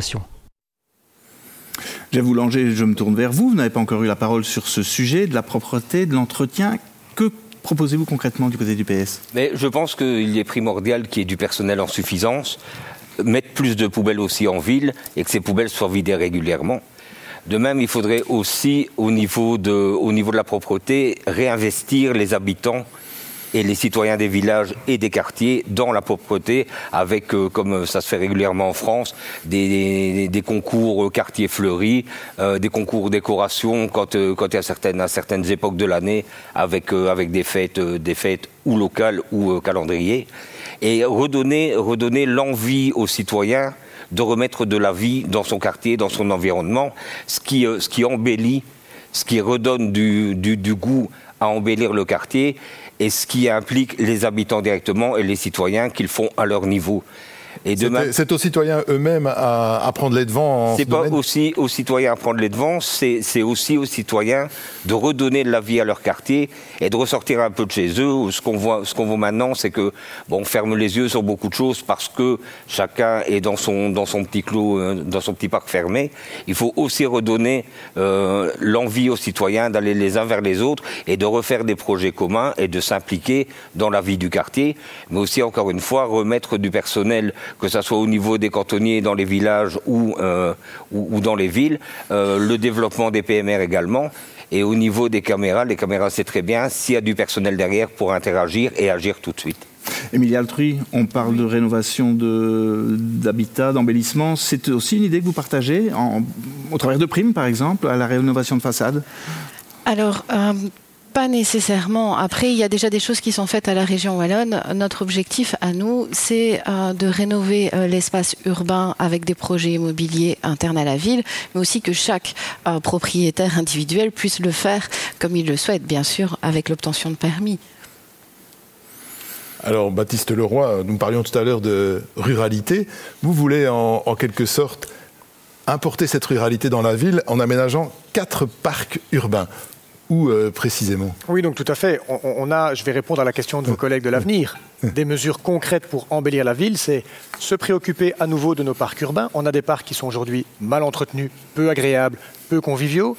C: Jeff Boulanger, je me tourne vers vous. Vous n'avez pas encore eu la parole sur ce sujet de la propreté, de l'entretien. Que proposez-vous concrètement du côté du P S ?
X: Mais je pense qu'il est primordial qu'il y ait du personnel en suffisance, mettre plus de poubelles aussi en ville et que ces poubelles soient vidées régulièrement. De même, il faudrait aussi, au niveau de, au niveau de la propreté, réinvestir les habitants et les citoyens des villages et des quartiers dans la propreté avec, euh, comme ça se fait régulièrement en France, des, des, des concours quartiers fleuris, euh, des concours décoration quand, euh, quand il y a certaines, à certaines époques de l'année avec, euh, avec des fêtes, euh, des fêtes ou locales ou euh, calendrier. Et redonner, redonner l'envie aux citoyens de remettre de la vie dans son quartier, dans son environnement, ce qui, euh, ce qui embellit, ce qui redonne du, du, du goût à embellir le quartier et ce qui implique les habitants directement et les citoyens qu'ils font à leur niveau. Et demain,
A: c'est, c'est aux citoyens eux-mêmes à, à prendre les devants en
X: C'est
A: ce
X: pas
A: domaine.
X: aussi aux citoyens à prendre les devants, c'est, c'est aussi aux citoyens de redonner de la vie à leur quartier et de ressortir un peu de chez eux. Ce qu'on voit, ce qu'on voit maintenant, c'est que bon, on ferme les yeux sur beaucoup de choses parce que chacun est dans son, dans son petit clos, dans son petit parc fermé. Il faut aussi redonner euh, l'envie aux citoyens d'aller les uns vers les autres et de refaire des projets communs et de s'impliquer dans la vie du quartier, mais aussi, encore une fois, remettre du personnel, que ce soit au niveau des cantonniers dans les villages ou, euh, ou, ou dans les villes, euh, le développement des P M R également, et au niveau des caméras, les caméras c'est très bien, s'il y a du personnel derrière pour interagir et agir tout de suite.
C: Émilie Altruy, on parle de rénovation de, d'habitat, d'embellissement, c'est aussi une idée que vous partagez, en, au travers de primes par exemple, à la rénovation de façade ?
V: Alors, euh... pas nécessairement. Après, il y a déjà des choses qui sont faites à la région wallonne. Notre objectif à nous, c'est euh, de rénover euh, l'espace urbain avec des projets immobiliers internes à la ville, mais aussi que chaque euh, propriétaire individuel puisse le faire comme il le souhaite, bien sûr, avec l'obtention de permis.
A: Alors, Baptiste Leroy, nous parlions tout à l'heure de ruralité. Vous voulez en, en quelque sorte importer cette ruralité dans la ville en aménageant quatre parcs urbains. Où euh, précisément ?
B: Oui, donc tout à fait. On, on a, je vais répondre à la question de vos collègues de l'Avenir. Des mesures concrètes pour embellir la ville, c'est se préoccuper à nouveau de nos parcs urbains. On a des parcs qui sont aujourd'hui mal entretenus, peu agréables, peu conviviaux.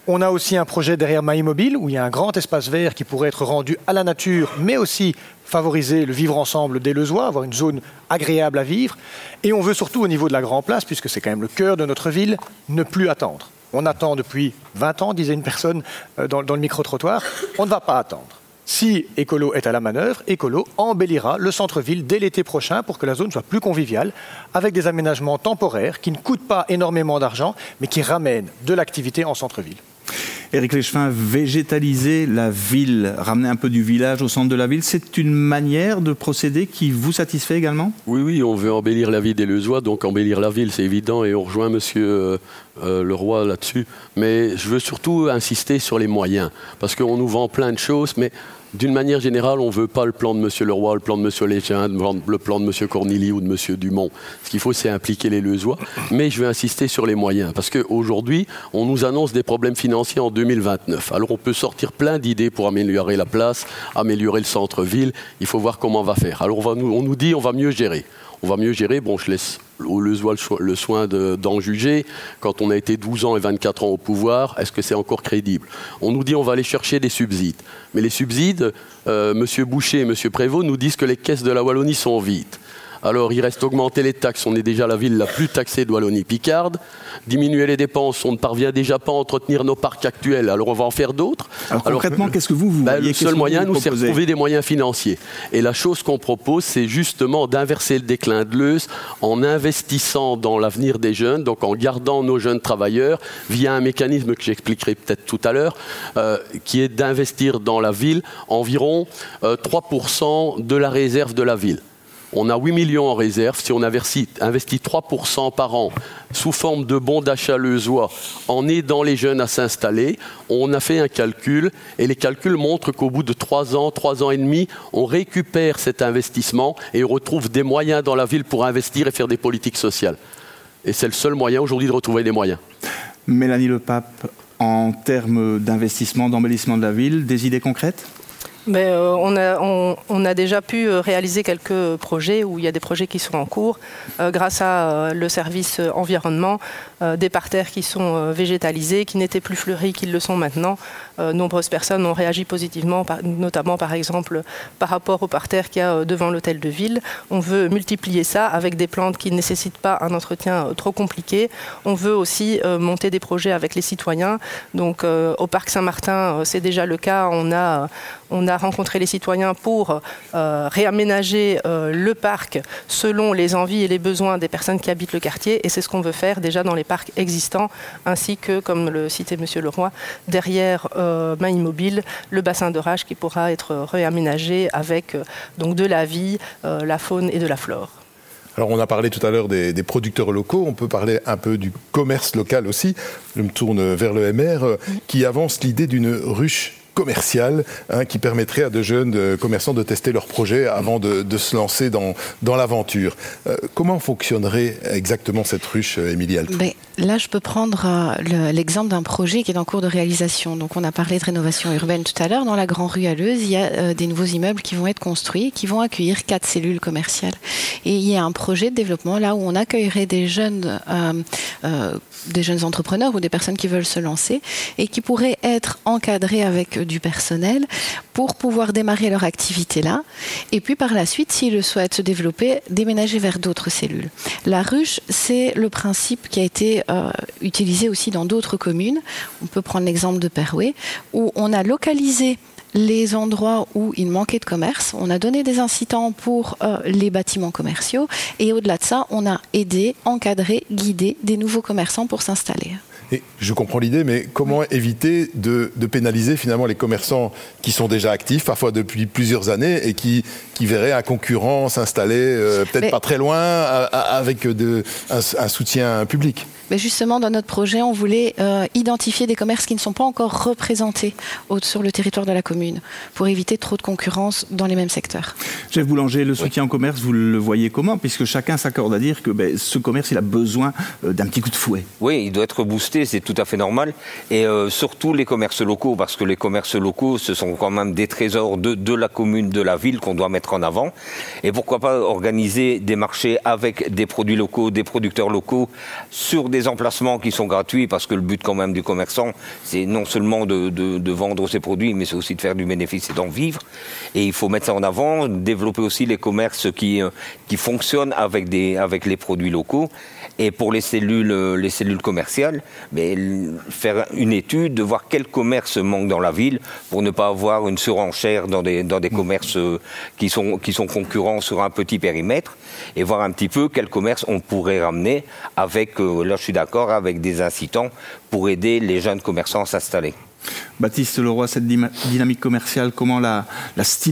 B: On a aussi un projet derrière MyMobile où il y a un grand espace vert qui pourrait être rendu à la nature, mais aussi favoriser le vivre ensemble des Leuzois, avoir une zone agréable à vivre. Et on veut surtout au niveau de la Grand Place, puisque c'est quand même le cœur de notre ville, ne plus attendre. On attend depuis vingt ans, disait une personne dans, dans le micro-trottoir. On ne va pas attendre. Si Écolo est à la manœuvre, Écolo embellira le centre-ville dès l'été prochain pour que la zone soit plus conviviale, avec des aménagements temporaires qui ne coûtent pas énormément d'argent, mais qui ramènent de l'activité en centre-ville.
C: Éric Léchevin, végétaliser la ville, ramener un peu du village au centre de la ville, c'est une manière de procéder qui vous satisfait également ?
F: Oui, oui, on veut embellir la vie des Leuzois, donc embellir la ville, c'est évident, et on rejoint monsieur euh, euh, Leroy là-dessus. Mais je veux surtout insister sur les moyens, parce qu'on nous vend plein de choses, mais d'une manière générale, on ne veut pas le plan de monsieur Leroy, le plan de monsieur Léchevin, le plan de monsieur Cornili ou de monsieur Dumont. Ce qu'il faut, c'est impliquer les Leuzois. Mais je vais insister sur les moyens, parce qu'aujourd'hui, on nous annonce des problèmes financiers en deux mille vingt-neuf. Alors on peut sortir plein d'idées pour améliorer la place, améliorer le centre-ville. Il faut voir comment on va faire. Alors on, va nous, on nous dit on va mieux gérer. On va mieux gérer, bon je laisse aux Leuzois le soin de, d'en juger. Quand on a été douze ans et vingt-quatre ans au pouvoir, est-ce que c'est encore crédible ? On nous dit on va aller chercher des subsides. Mais les subsides, euh, M. Boucher et M. Prévost nous disent que les caisses de la Wallonie sont vides. Alors il reste augmenter les taxes, on est déjà la ville la plus taxée de Wallonie-Picarde. Diminuer les dépenses, on ne parvient déjà pas à entretenir nos parcs actuels, alors on va en faire d'autres.
C: Alors, alors concrètement, qu'est-ce que vous, vous
F: ben,
C: voyez ?
F: Le seul moyen, nous, c'est de trouver des moyens financiers. Et la chose qu'on propose, c'est justement d'inverser le déclin de Leuze en investissant dans l'avenir des jeunes, donc en gardant nos jeunes travailleurs, via un mécanisme que j'expliquerai peut-être tout à l'heure, euh, qui est d'investir dans la ville environ euh, trois pour cent de la réserve de la ville. On a huit millions en réserve. Si on investit, investit trois pour cent par an sous forme de bons d'achat leuzois en aidant les jeunes à s'installer, on a fait un calcul et les calculs montrent qu'au bout de trois ans, trois ans et demi, on récupère cet investissement et on retrouve des moyens dans la ville pour investir et faire des politiques sociales. Et c'est le seul moyen aujourd'hui de retrouver des moyens.
C: Mélanie Lepape, en termes d'investissement, d'embellissement de la ville, des idées concrètes ?
U: Mais euh, on, a, on, on a déjà pu réaliser quelques projets où il y a des projets qui sont en cours euh, grâce à euh, le service environnement, euh, des parterres qui sont euh, végétalisés, qui n'étaient plus fleuris qu'ils le sont maintenant. Euh, nombreuses personnes ont réagi positivement, par, notamment par exemple par rapport aux parterres qu'il y a euh, devant l'hôtel de ville. On veut multiplier ça avec des plantes qui ne nécessitent pas un entretien euh, trop compliqué. On veut aussi euh, monter des projets avec les citoyens. Donc euh, au parc Saint-Martin, euh, c'est déjà le cas. On a, euh, on a rencontrer les citoyens pour euh, réaménager euh, le parc selon les envies et les besoins des personnes qui habitent le quartier. Et c'est ce qu'on veut faire déjà dans les parcs existants, ainsi que, comme le citait M. Leroy, derrière euh, MyMobile, le bassin d'orage qui pourra être réaménagé avec euh, donc de la vie, euh, la faune et de la flore.
A: Alors on a parlé tout à l'heure des, des producteurs locaux, on peut parler un peu du commerce local aussi. Je me tourne vers le M R euh, qui avance l'idée d'une ruche commerciale hein, qui permettrait à de jeunes de commerçants de tester leurs projets avant de, de se lancer dans, dans l'aventure. Euh, comment fonctionnerait exactement cette ruche, Émilie Altou ?
V: Ben, là, je peux prendre euh, le, l'exemple d'un projet qui est en cours de réalisation. Donc, on a parlé de rénovation urbaine tout à l'heure. Dans la Grand Rue à Leuze, il y a euh, des nouveaux immeubles qui vont être construits, qui vont accueillir quatre cellules commerciales. Et il y a un projet de développement là où on accueillerait des jeunes, euh, euh, des jeunes entrepreneurs ou des personnes qui veulent se lancer et qui pourraient être encadrés avec du personnel pour pouvoir démarrer leur activité là et puis par la suite, s'ils le souhaitent se développer, déménager vers d'autres cellules. La ruche, c'est le principe qui a été euh, utilisé aussi dans d'autres communes. On peut prendre l'exemple de Perouet où on a localisé les endroits où il manquait de commerce, on a donné des incitants pour euh, les bâtiments commerciaux et au-delà de ça, on a aidé, encadré, guidé des nouveaux commerçants pour s'installer.
A: Et je comprends l'idée, mais comment éviter de, de pénaliser finalement les commerçants qui sont déjà actifs, parfois depuis plusieurs années, et qui, qui verraient un concurrent s'installer euh, peut-être mais, pas très loin, à, à, avec de, un, un soutien public ?
V: Mais justement, dans notre projet, on voulait euh, identifier des commerces qui ne sont pas encore représentés au, sur le territoire de la commune, pour éviter trop de concurrence dans les mêmes secteurs.
C: Jeff Boulanger, le soutien oui. au commerce, vous le voyez comment ? Puisque chacun s'accorde à dire que ben, ce commerce, il a besoin euh, d'un petit coup de fouet.
X: Oui, il doit être boosté. côté, c'est tout à fait normal. Et euh, surtout les commerces locaux, parce que les commerces locaux, ce sont quand même des trésors de, de la commune, de la ville qu'on doit mettre en avant. Et pourquoi pas organiser des marchés avec des produits locaux, des producteurs locaux, sur des emplacements qui sont gratuits, parce que le but quand même du commerçant, c'est non seulement de, de, de vendre ses produits, mais c'est aussi de faire du bénéfice et d'en vivre. Et il faut mettre ça en avant, développer aussi les commerces qui, qui fonctionnent avec, des, avec les produits locaux. Et pour les cellules, les cellules commerciales, mais faire une étude, de voir quel commerce manque dans la ville pour ne pas avoir une surenchère dans des, dans des commerces qui sont, qui sont concurrents sur un petit périmètre, et voir un petit peu quel commerce on pourrait ramener avec, là je suis d'accord, avec des incitants pour aider les jeunes commerçants à s'installer.
C: Baptiste Leroy, cette dynamique commerciale, comment la, la stimuler ?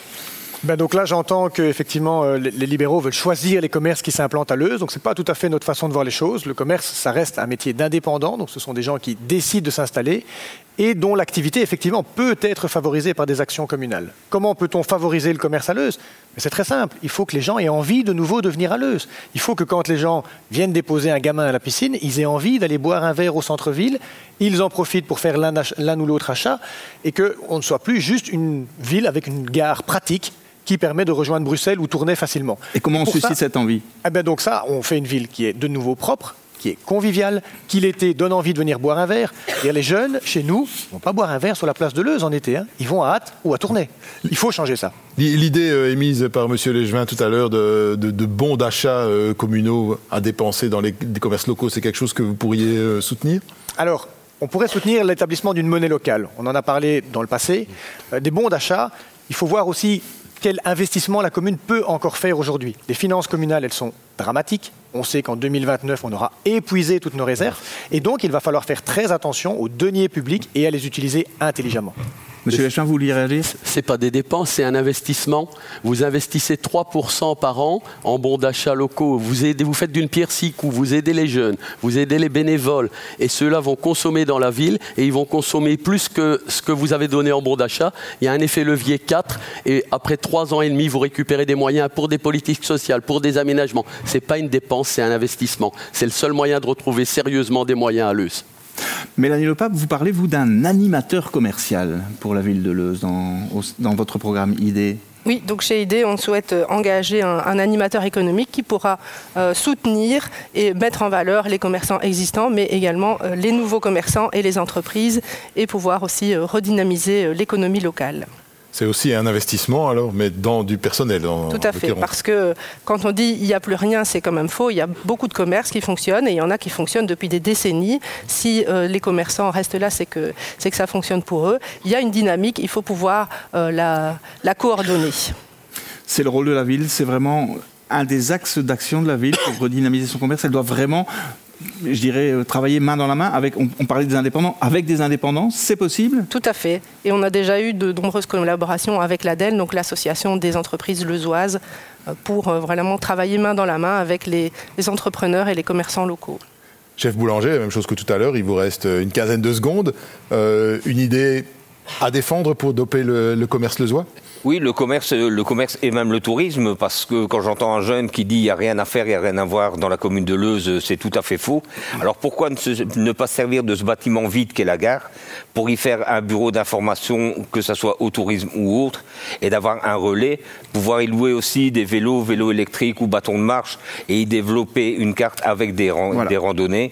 B: Ben donc là, j'entends qu'effectivement, euh, les, les libéraux veulent choisir les commerces qui s'implantent à Leuze. Donc, ce n'est pas tout à fait notre façon de voir les choses. Le commerce, ça reste un métier d'indépendant. Donc, ce sont des gens qui décident de s'installer et dont l'activité, effectivement, peut être favorisée par des actions communales. Comment peut-on favoriser le commerce à Leuze ? Mais c'est très simple. Il faut que les gens aient envie de nouveau de venir à Leuze. Il faut que quand les gens viennent déposer un gamin à la piscine, ils aient envie d'aller boire un verre au centre-ville. Ils en profitent pour faire l'un, l'un ou l'autre achat et qu'on ne soit plus juste une ville avec une gare pratique qui permet de rejoindre Bruxelles ou Tournai facilement.
C: Et comment on suscite cette envie ?
B: Eh ben donc ça, on fait une ville qui est de nouveau propre, qui est conviviale, qui l'été donne envie de venir boire un verre. Et les jeunes, chez nous, ne vont pas boire un verre sur la place de Leuze en été. Hein. Ils vont à Ath ou à Tournai. Il faut changer ça.
A: L'idée euh, émise par M. Legevin tout à l'heure de, de, de bons d'achat euh, communaux à dépenser dans les, les commerces locaux, c'est quelque chose que vous pourriez euh, soutenir ?
B: Alors, on pourrait soutenir l'établissement d'une monnaie locale. On en a parlé dans le passé. Euh, des bons d'achat, il faut voir aussi quel investissement la commune peut encore faire aujourd'hui. Les finances communales, elles sont dramatiques. On sait qu'en deux mille vingt-neuf, on aura épuisé toutes nos réserves. Et donc, il va falloir faire très attention aux deniers publics et à les utiliser intelligemment.
C: Monsieur Legevin, vous vouliez réagir ?
F: Ce n'est pas des dépenses, c'est un investissement. Vous investissez trois pour cent par an en bons d'achat locaux. Vous, aidez, vous faites d'une pierre six coups, vous aidez les jeunes, vous aidez les bénévoles. Et ceux-là vont consommer dans la ville et ils vont consommer plus que ce que vous avez donné en bons d'achat. Il y a un effet levier quatre et après trois ans et demi, vous récupérez des moyens pour des politiques sociales, pour des aménagements. Ce n'est pas une dépense, c'est un investissement. C'est le seul moyen de retrouver sérieusement des moyens à Leuze.
C: Mélanie Lepape, vous parlez, vous, d'un animateur commercial pour la ville de Leuze dans, dans votre programme I D.
U: Oui, donc chez I D, on souhaite engager un, un animateur économique qui pourra euh, soutenir et mettre en valeur les commerçants existants, mais également euh, les nouveaux commerçants et les entreprises, et pouvoir aussi euh, redynamiser euh, l'économie locale.
A: C'est aussi un investissement, alors, mais dans du personnel. En,
U: Tout à fait, parce que quand on dit il n'y a plus rien, c'est quand même faux. Il y a beaucoup de commerces qui fonctionnent et il y en a qui fonctionnent depuis des décennies. Si euh, les commerçants restent là, c'est que, c'est que ça fonctionne pour eux. Il y a une dynamique, il faut pouvoir euh, la, la coordonner.
C: C'est le rôle de la ville, c'est vraiment un des axes d'action de la ville pour redynamiser son commerce. Elle doit vraiment, je dirais, travailler main dans la main avec, on, on parlait des indépendants, avec des indépendants, c'est possible ?
U: Tout à fait. Et on a déjà eu de nombreuses collaborations avec l'A D E L, donc l'association des entreprises leuzoises, pour vraiment travailler main dans la main avec les, les entrepreneurs et les commerçants locaux.
A: Chef Boulanger, la même chose que tout à l'heure, il vous reste une quinzaine de secondes. Euh, une idée à défendre pour doper le, le commerce leuzois ?
X: Oui, le commerce, le commerce et même le tourisme, parce que quand j'entends un jeune qui dit il n'y a rien à faire, il n'y a rien à voir dans la commune de Leuze, c'est tout à fait faux. Alors pourquoi ne, se, ne pas servir de ce bâtiment vide qu'est la gare pour y faire un bureau d'information, que ce soit au tourisme ou autre, et d'avoir un relais, pouvoir y louer aussi des vélos, vélos électriques ou bâtons de marche, et y développer une carte avec des, ran- voilà. des randonnées.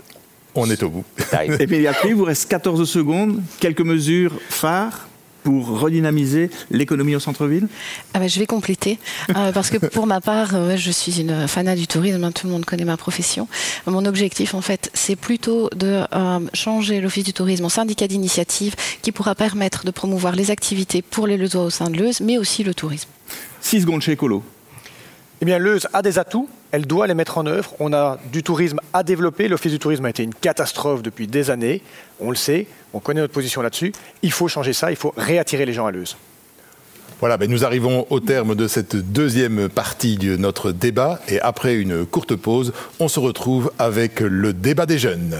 A: On est au bout.
C: Et puis après, il vous reste quatorze secondes, quelques mesures phares pour redynamiser l'économie au centre-ville ?
V: Ah ben, je vais compléter, euh, parce que pour ma part, euh, je suis une fanat du tourisme, hein, tout le monde connaît ma profession. Mon objectif, en fait, c'est plutôt de euh, changer l'Office du tourisme en syndicat d'initiative qui pourra permettre de promouvoir les activités pour les Leuzois au sein de Leuze, mais aussi le tourisme.
C: Six secondes chez Écolo.
B: Eh bien, Leuze a des atouts, elle doit les mettre en œuvre. On a du tourisme à développer. L'Office du tourisme a été une catastrophe depuis des années. On le sait, on connaît notre position là-dessus. Il faut changer ça, il faut réattirer les gens à Leuze.
A: Voilà, ben nous arrivons au terme de cette deuxième partie de notre débat. Et après une courte pause, on se retrouve avec le débat des jeunes.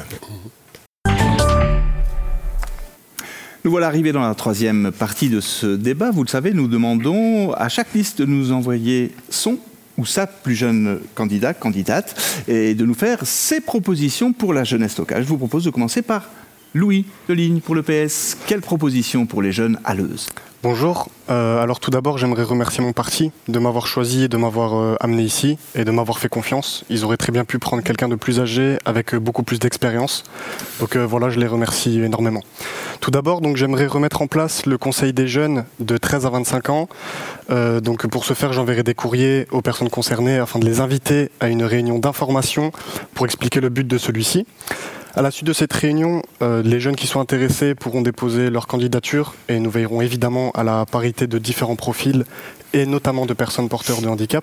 C: Nous voilà arrivés dans la troisième partie de ce débat. Vous le savez, nous demandons à chaque liste de nous envoyer son ou sa plus jeune candidat, candidate, et de nous faire ses propositions pour la jeunesse locale. Je vous propose de commencer par Louis Deligne pour le P S. Quelle proposition pour les jeunes à Leuze ?
D: Bonjour. Euh, alors tout d'abord, j'aimerais remercier mon parti de m'avoir choisi et de m'avoir euh, amené ici et de m'avoir fait confiance. Ils auraient très bien pu prendre quelqu'un de plus âgé avec euh, beaucoup plus d'expérience. Donc euh, voilà, je les remercie énormément. Tout d'abord, donc j'aimerais remettre en place le conseil des jeunes de treize à vingt-cinq ans. Euh, donc pour ce faire, j'enverrai des courriers aux personnes concernées afin de les inviter à une réunion d'information pour expliquer le but de celui-ci. À la suite de cette réunion, euh, les jeunes qui sont intéressés pourront déposer leur candidature et nous veillerons évidemment à la parité de différents profils et notamment de personnes porteurs de handicap.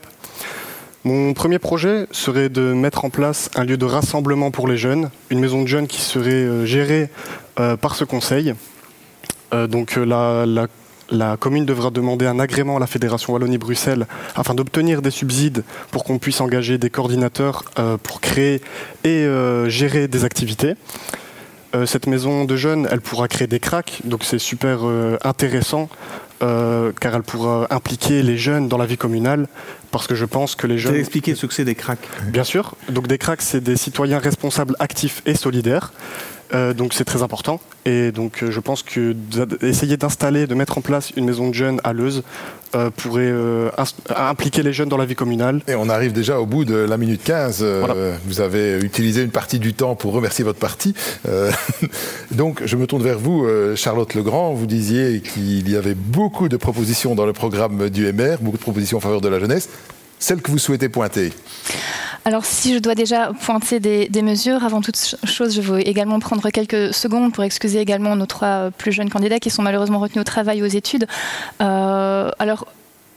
D: Mon premier projet serait de mettre en place un lieu de rassemblement pour les jeunes, une maison de jeunes qui serait euh, gérée euh, par ce conseil. Euh, donc euh, la, la La commune devra demander un agrément à la Fédération Wallonie-Bruxelles afin d'obtenir des subsides pour qu'on puisse engager des coordinateurs euh, pour créer et euh, gérer des activités. Euh, cette maison de jeunes, elle pourra créer des cracks, donc c'est super euh, intéressant euh, car elle pourra impliquer les jeunes dans la vie communale parce que je pense que les jeunes...
C: Vous allez expliquer ce que c'est des cracks ?
D: Bien sûr. Donc des cracks, c'est des citoyens responsables, actifs et solidaires. Euh, donc c'est très important et donc euh, je pense que d'essayer d'installer, de mettre en place une maison de jeunes à Leuze euh, pourrait euh, inst- impliquer les jeunes dans la vie communale.
A: Et on arrive déjà au bout de la minute quinze. Euh,
D: voilà.
A: Vous avez utilisé une partie du temps pour remercier votre parti. Euh, donc je me tourne vers vous, euh, Charlotte Legrand. Vous disiez qu'il y avait beaucoup de propositions dans le programme du M R, beaucoup de propositions en faveur de la jeunesse. Celle que vous souhaitez pointer ?
E: Alors, si je dois déjà pointer des, des mesures, avant toute chose, je veux également prendre quelques secondes pour excuser également nos trois plus jeunes candidats qui sont malheureusement retenus au travail ou aux études. Euh, alors,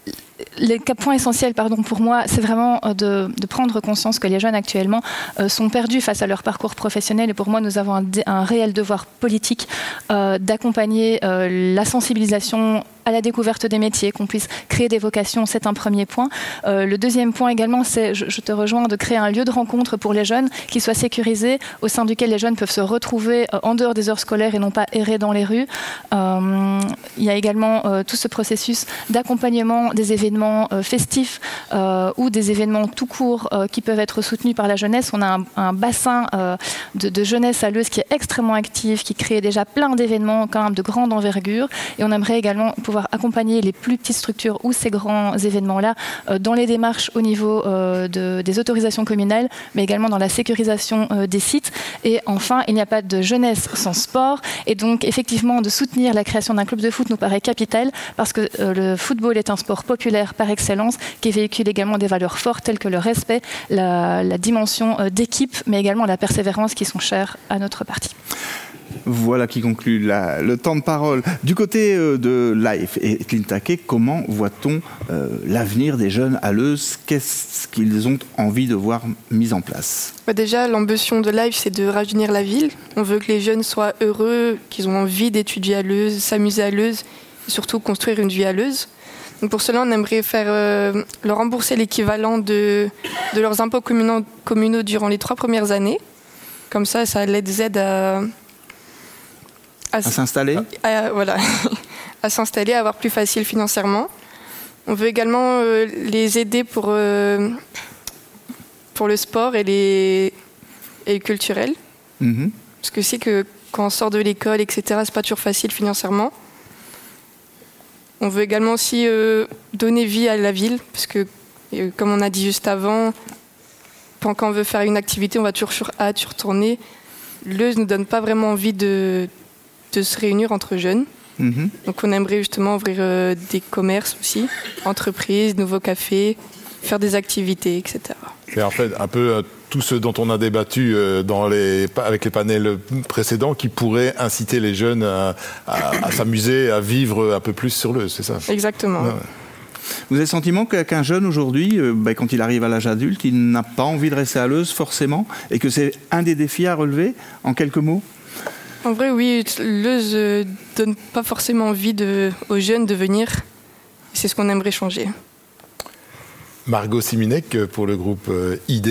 E: les points essentiels pardon, pour moi, c'est vraiment de, de prendre conscience que les jeunes actuellement euh, sont perdus face à leur parcours professionnel et pour moi, nous avons un, un réel devoir politique euh, d'accompagner euh, la sensibilisation à la découverte des métiers, qu'on puisse créer des vocations, c'est un premier point. Euh, le deuxième point également, c'est, je, je te rejoins, de créer un lieu de rencontre pour les jeunes qui soit sécurisé, au sein duquel les jeunes peuvent se retrouver euh, en dehors des heures scolaires et non pas errer dans les rues. Euh, il y a également euh, tout ce processus d'accompagnement des événements euh, festifs euh, ou des événements tout court euh, qui peuvent être soutenus par la jeunesse. On a un, un bassin euh, de, de jeunesse à Leuze qui est extrêmement actif, qui crée déjà plein d'événements quand même de grande envergure et on aimerait également pouvoir accompagner les plus petites structures ou ces grands événements-là euh, dans les démarches au niveau euh, de, des autorisations communales, mais également dans la sécurisation euh, des sites. Et enfin, il n'y a pas de jeunesse sans sport. Et donc, effectivement, de soutenir la création d'un club de foot nous paraît capital parce que euh, le football est un sport populaire par excellence qui véhicule également des valeurs fortes telles que le respect, la, la dimension euh, d'équipe, mais également la persévérance qui sont chères à notre parti.
C: Voilà qui conclut la, le temps de parole. Du côté euh, de Life et Cleantech, comment voit-on euh, l'avenir des jeunes à Leuze ? Qu'est-ce qu'ils ont envie de voir mis en place ?
G: Bah déjà, l'ambition de Life, c'est de rajeunir la ville. On veut que les jeunes soient heureux, qu'ils ont envie d'étudier à Leuze, s'amuser à Leuze, et surtout construire une vie à Leuze. Donc pour cela, on aimerait faire euh, leur rembourser l'équivalent de, de leurs impôts communaux, communaux durant les trois premières années. Comme ça, ça les aide à...
C: À, à s'installer
G: à, Voilà, à s'installer, à avoir plus facile financièrement. On veut également euh, les aider pour, euh, pour le sport et, les, et le culturel. Mm-hmm. Parce que c'est que quand on sort de l'école, et cetera, c'est pas toujours facile financièrement. On veut également aussi euh, donner vie à la ville, parce que, euh, comme on a dit juste avant, quand on veut faire une activité, on va toujours sur hâte, sur retourner. Leuze ne nous donne pas vraiment envie de... de se réunir entre jeunes. Mmh. Donc on aimerait justement ouvrir euh, des commerces aussi, entreprises, nouveaux cafés, faire des activités, et cetera.
A: C'est en fait un peu euh, tout ce dont on a débattu euh, dans les, avec les panels précédents qui pourrait inciter les jeunes à, à, à s'amuser, à vivre un peu plus sur Leuze, c'est ça ?
G: Exactement.
A: Ouais.
C: Vous avez le sentiment qu'un jeune aujourd'hui, euh, bah, quand il arrive à l'âge adulte, il n'a pas envie de rester à Leuze forcément et que c'est un des défis à relever, en quelques mots ?
G: En vrai, oui, Leuze ne donne pas forcément envie de, aux jeunes de venir. C'est ce qu'on aimerait changer.
A: Margot Siminec, pour le groupe I D,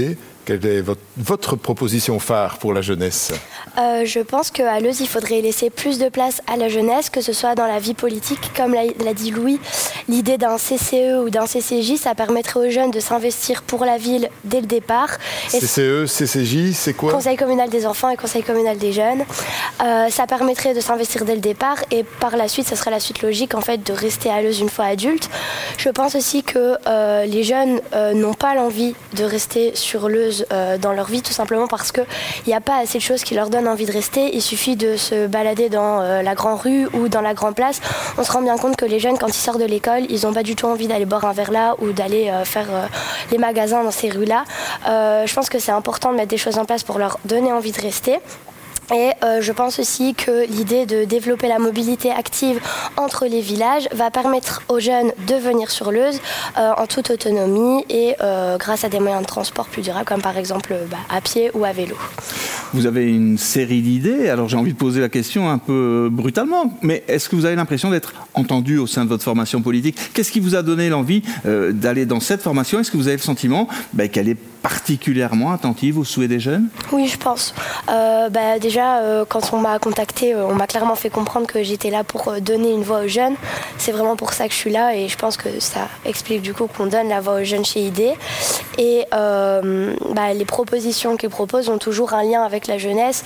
A: Quelle est votre, votre proposition phare pour la jeunesse ?
H: euh, Je pense qu'à Leuze, il faudrait laisser plus de place à la jeunesse, que ce soit dans la vie politique. Comme l'a, l'a dit Louis, l'idée d'un C C E ou d'un C C J, ça permettrait aux jeunes de s'investir pour la ville dès le départ. Et
A: C C E, C C J, c'est quoi ?
H: Conseil communal des enfants et Conseil communal des jeunes. Euh, ça permettrait de s'investir dès le départ et par la suite, ça serait la suite logique en fait de rester à Leuze une fois adulte. Je pense aussi que euh, les jeunes euh, n'ont pas l'envie de rester sur Leuze euh, dans leur vie, tout simplement parce qu'il n'y a pas assez de choses qui leur donnent envie de rester. Il suffit de se balader dans euh, la grande rue ou dans la grande place. On se rend bien compte que les jeunes, quand ils sortent de l'école, ils n'ont pas du tout envie d'aller boire un verre là ou d'aller euh, faire euh, les magasins dans ces rues-là. Euh, je pense que c'est important de mettre des choses en place pour leur donner envie de rester. Et euh, je pense aussi que l'idée de développer la mobilité active entre les villages va permettre aux jeunes de venir sur Leuze euh, en toute autonomie et euh, grâce à des moyens de transport plus durables, comme par exemple bah, à pied ou à vélo.
C: Vous avez une série d'idées, alors j'ai envie de poser la question un peu brutalement, mais est-ce que vous avez l'impression d'être entendu au sein de votre formation politique ? Qu'est-ce qui vous a donné l'envie euh, d'aller dans cette formation ? Est-ce que vous avez le sentiment bah, qu'elle est particulièrement attentive aux souhaits des jeunes ?
H: Oui, je pense. Euh, bah, déjà, euh, quand on m'a contacté, euh, on m'a clairement fait comprendre que j'étais là pour euh, donner une voix aux jeunes. C'est vraiment pour ça que je suis là et je pense que ça explique du coup qu'on donne la voix aux jeunes chez I D. Et euh, bah, les propositions qu'ils proposent ont toujours un lien avec la jeunesse.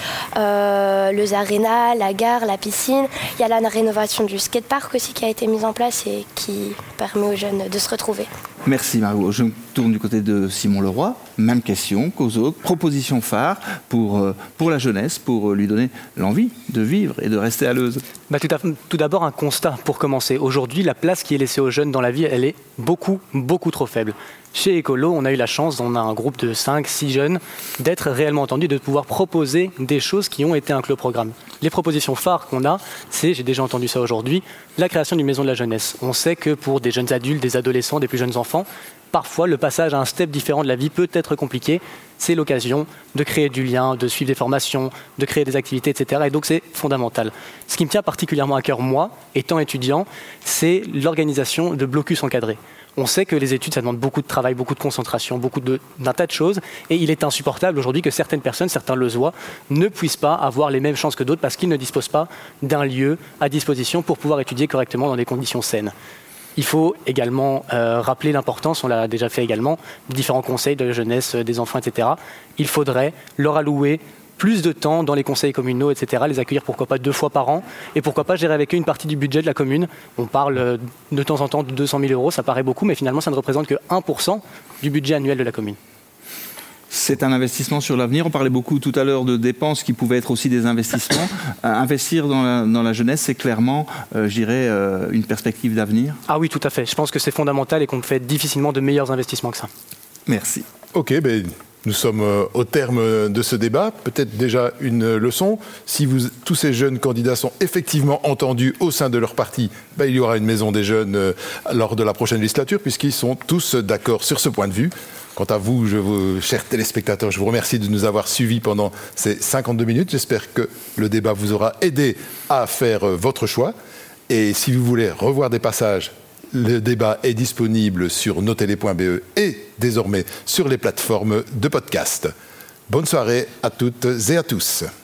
H: Euh, le Zarena, la gare, la piscine. Il y a la rénovation du skatepark aussi qui a été mise en place et qui permet aux jeunes de se retrouver.
C: Merci Margot. Je me tourne du côté de Simon Leroy. Même question qu'aux autres. Proposition phare pour, euh, pour la jeunesse, pour euh, lui donner l'envie de vivre et de rester à Leuze.
I: Bah, tout, à, tout d'abord, un constat pour commencer. Aujourd'hui, la place qui est laissée aux jeunes dans la vie, elle est beaucoup, beaucoup trop faible. Chez Écolo, on a eu la chance, on a un groupe de cinq six jeunes, d'être réellement entendus, de pouvoir proposer des choses qui ont été incluses au programme. Les propositions phares qu'on a, c'est, j'ai déjà entendu ça aujourd'hui, la création d'une maison de la jeunesse. On sait que pour des jeunes adultes, des adolescents, des plus jeunes enfants, parfois le passage à un step différent de la vie peut être compliqué. C'est l'occasion de créer du lien, de suivre des formations, de créer des activités, et cetera. Et donc c'est fondamental. Ce qui me tient particulièrement à cœur, moi, étant étudiant, c'est l'organisation de blocus encadrés. On sait que les études, ça demande beaucoup de travail, beaucoup de concentration, beaucoup de, d'un tas de choses. Et il est insupportable aujourd'hui que certaines personnes, certains Leuzois, ne puissent pas avoir les mêmes chances que d'autres parce qu'ils ne disposent pas d'un lieu à disposition pour pouvoir étudier correctement dans des conditions saines. Il faut également euh, rappeler l'importance, on l'a déjà fait également, des différents conseils de la jeunesse, des enfants, et cetera. Il faudrait leur allouer plus de temps dans les conseils communaux, et cetera, les accueillir pourquoi pas deux fois par an, et pourquoi pas gérer avec eux une partie du budget de la commune. On parle de temps en temps de deux cent mille euros, ça paraît beaucoup, mais finalement ça ne représente que un pour cent du budget annuel de la commune.
C: C'est un investissement sur l'avenir. On parlait beaucoup tout à l'heure de dépenses qui pouvaient être aussi des investissements. euh, investir dans la, dans la jeunesse, c'est clairement, euh, je dirais, euh, une perspective d'avenir.
I: Ah oui, tout à fait. Je pense que c'est fondamental et qu'on fait difficilement de meilleurs investissements que ça.
C: Merci.
A: Ok, ben... Nous sommes au terme de ce débat. Peut-être déjà une leçon. Si vous, tous ces jeunes candidats sont effectivement entendus au sein de leur parti, ben, il y aura une maison des jeunes euh, lors de la prochaine législature, puisqu'ils sont tous d'accord sur ce point de vue. Quant à vous, je vous, chers téléspectateurs, je vous remercie de nous avoir suivis pendant ces cinquante-deux minutes. J'espère que le débat vous aura aidé à faire euh, votre choix. Et si vous voulez revoir des passages, le débat est disponible sur notélé point b e et désormais sur les plateformes de podcast. Bonne soirée à toutes et à tous.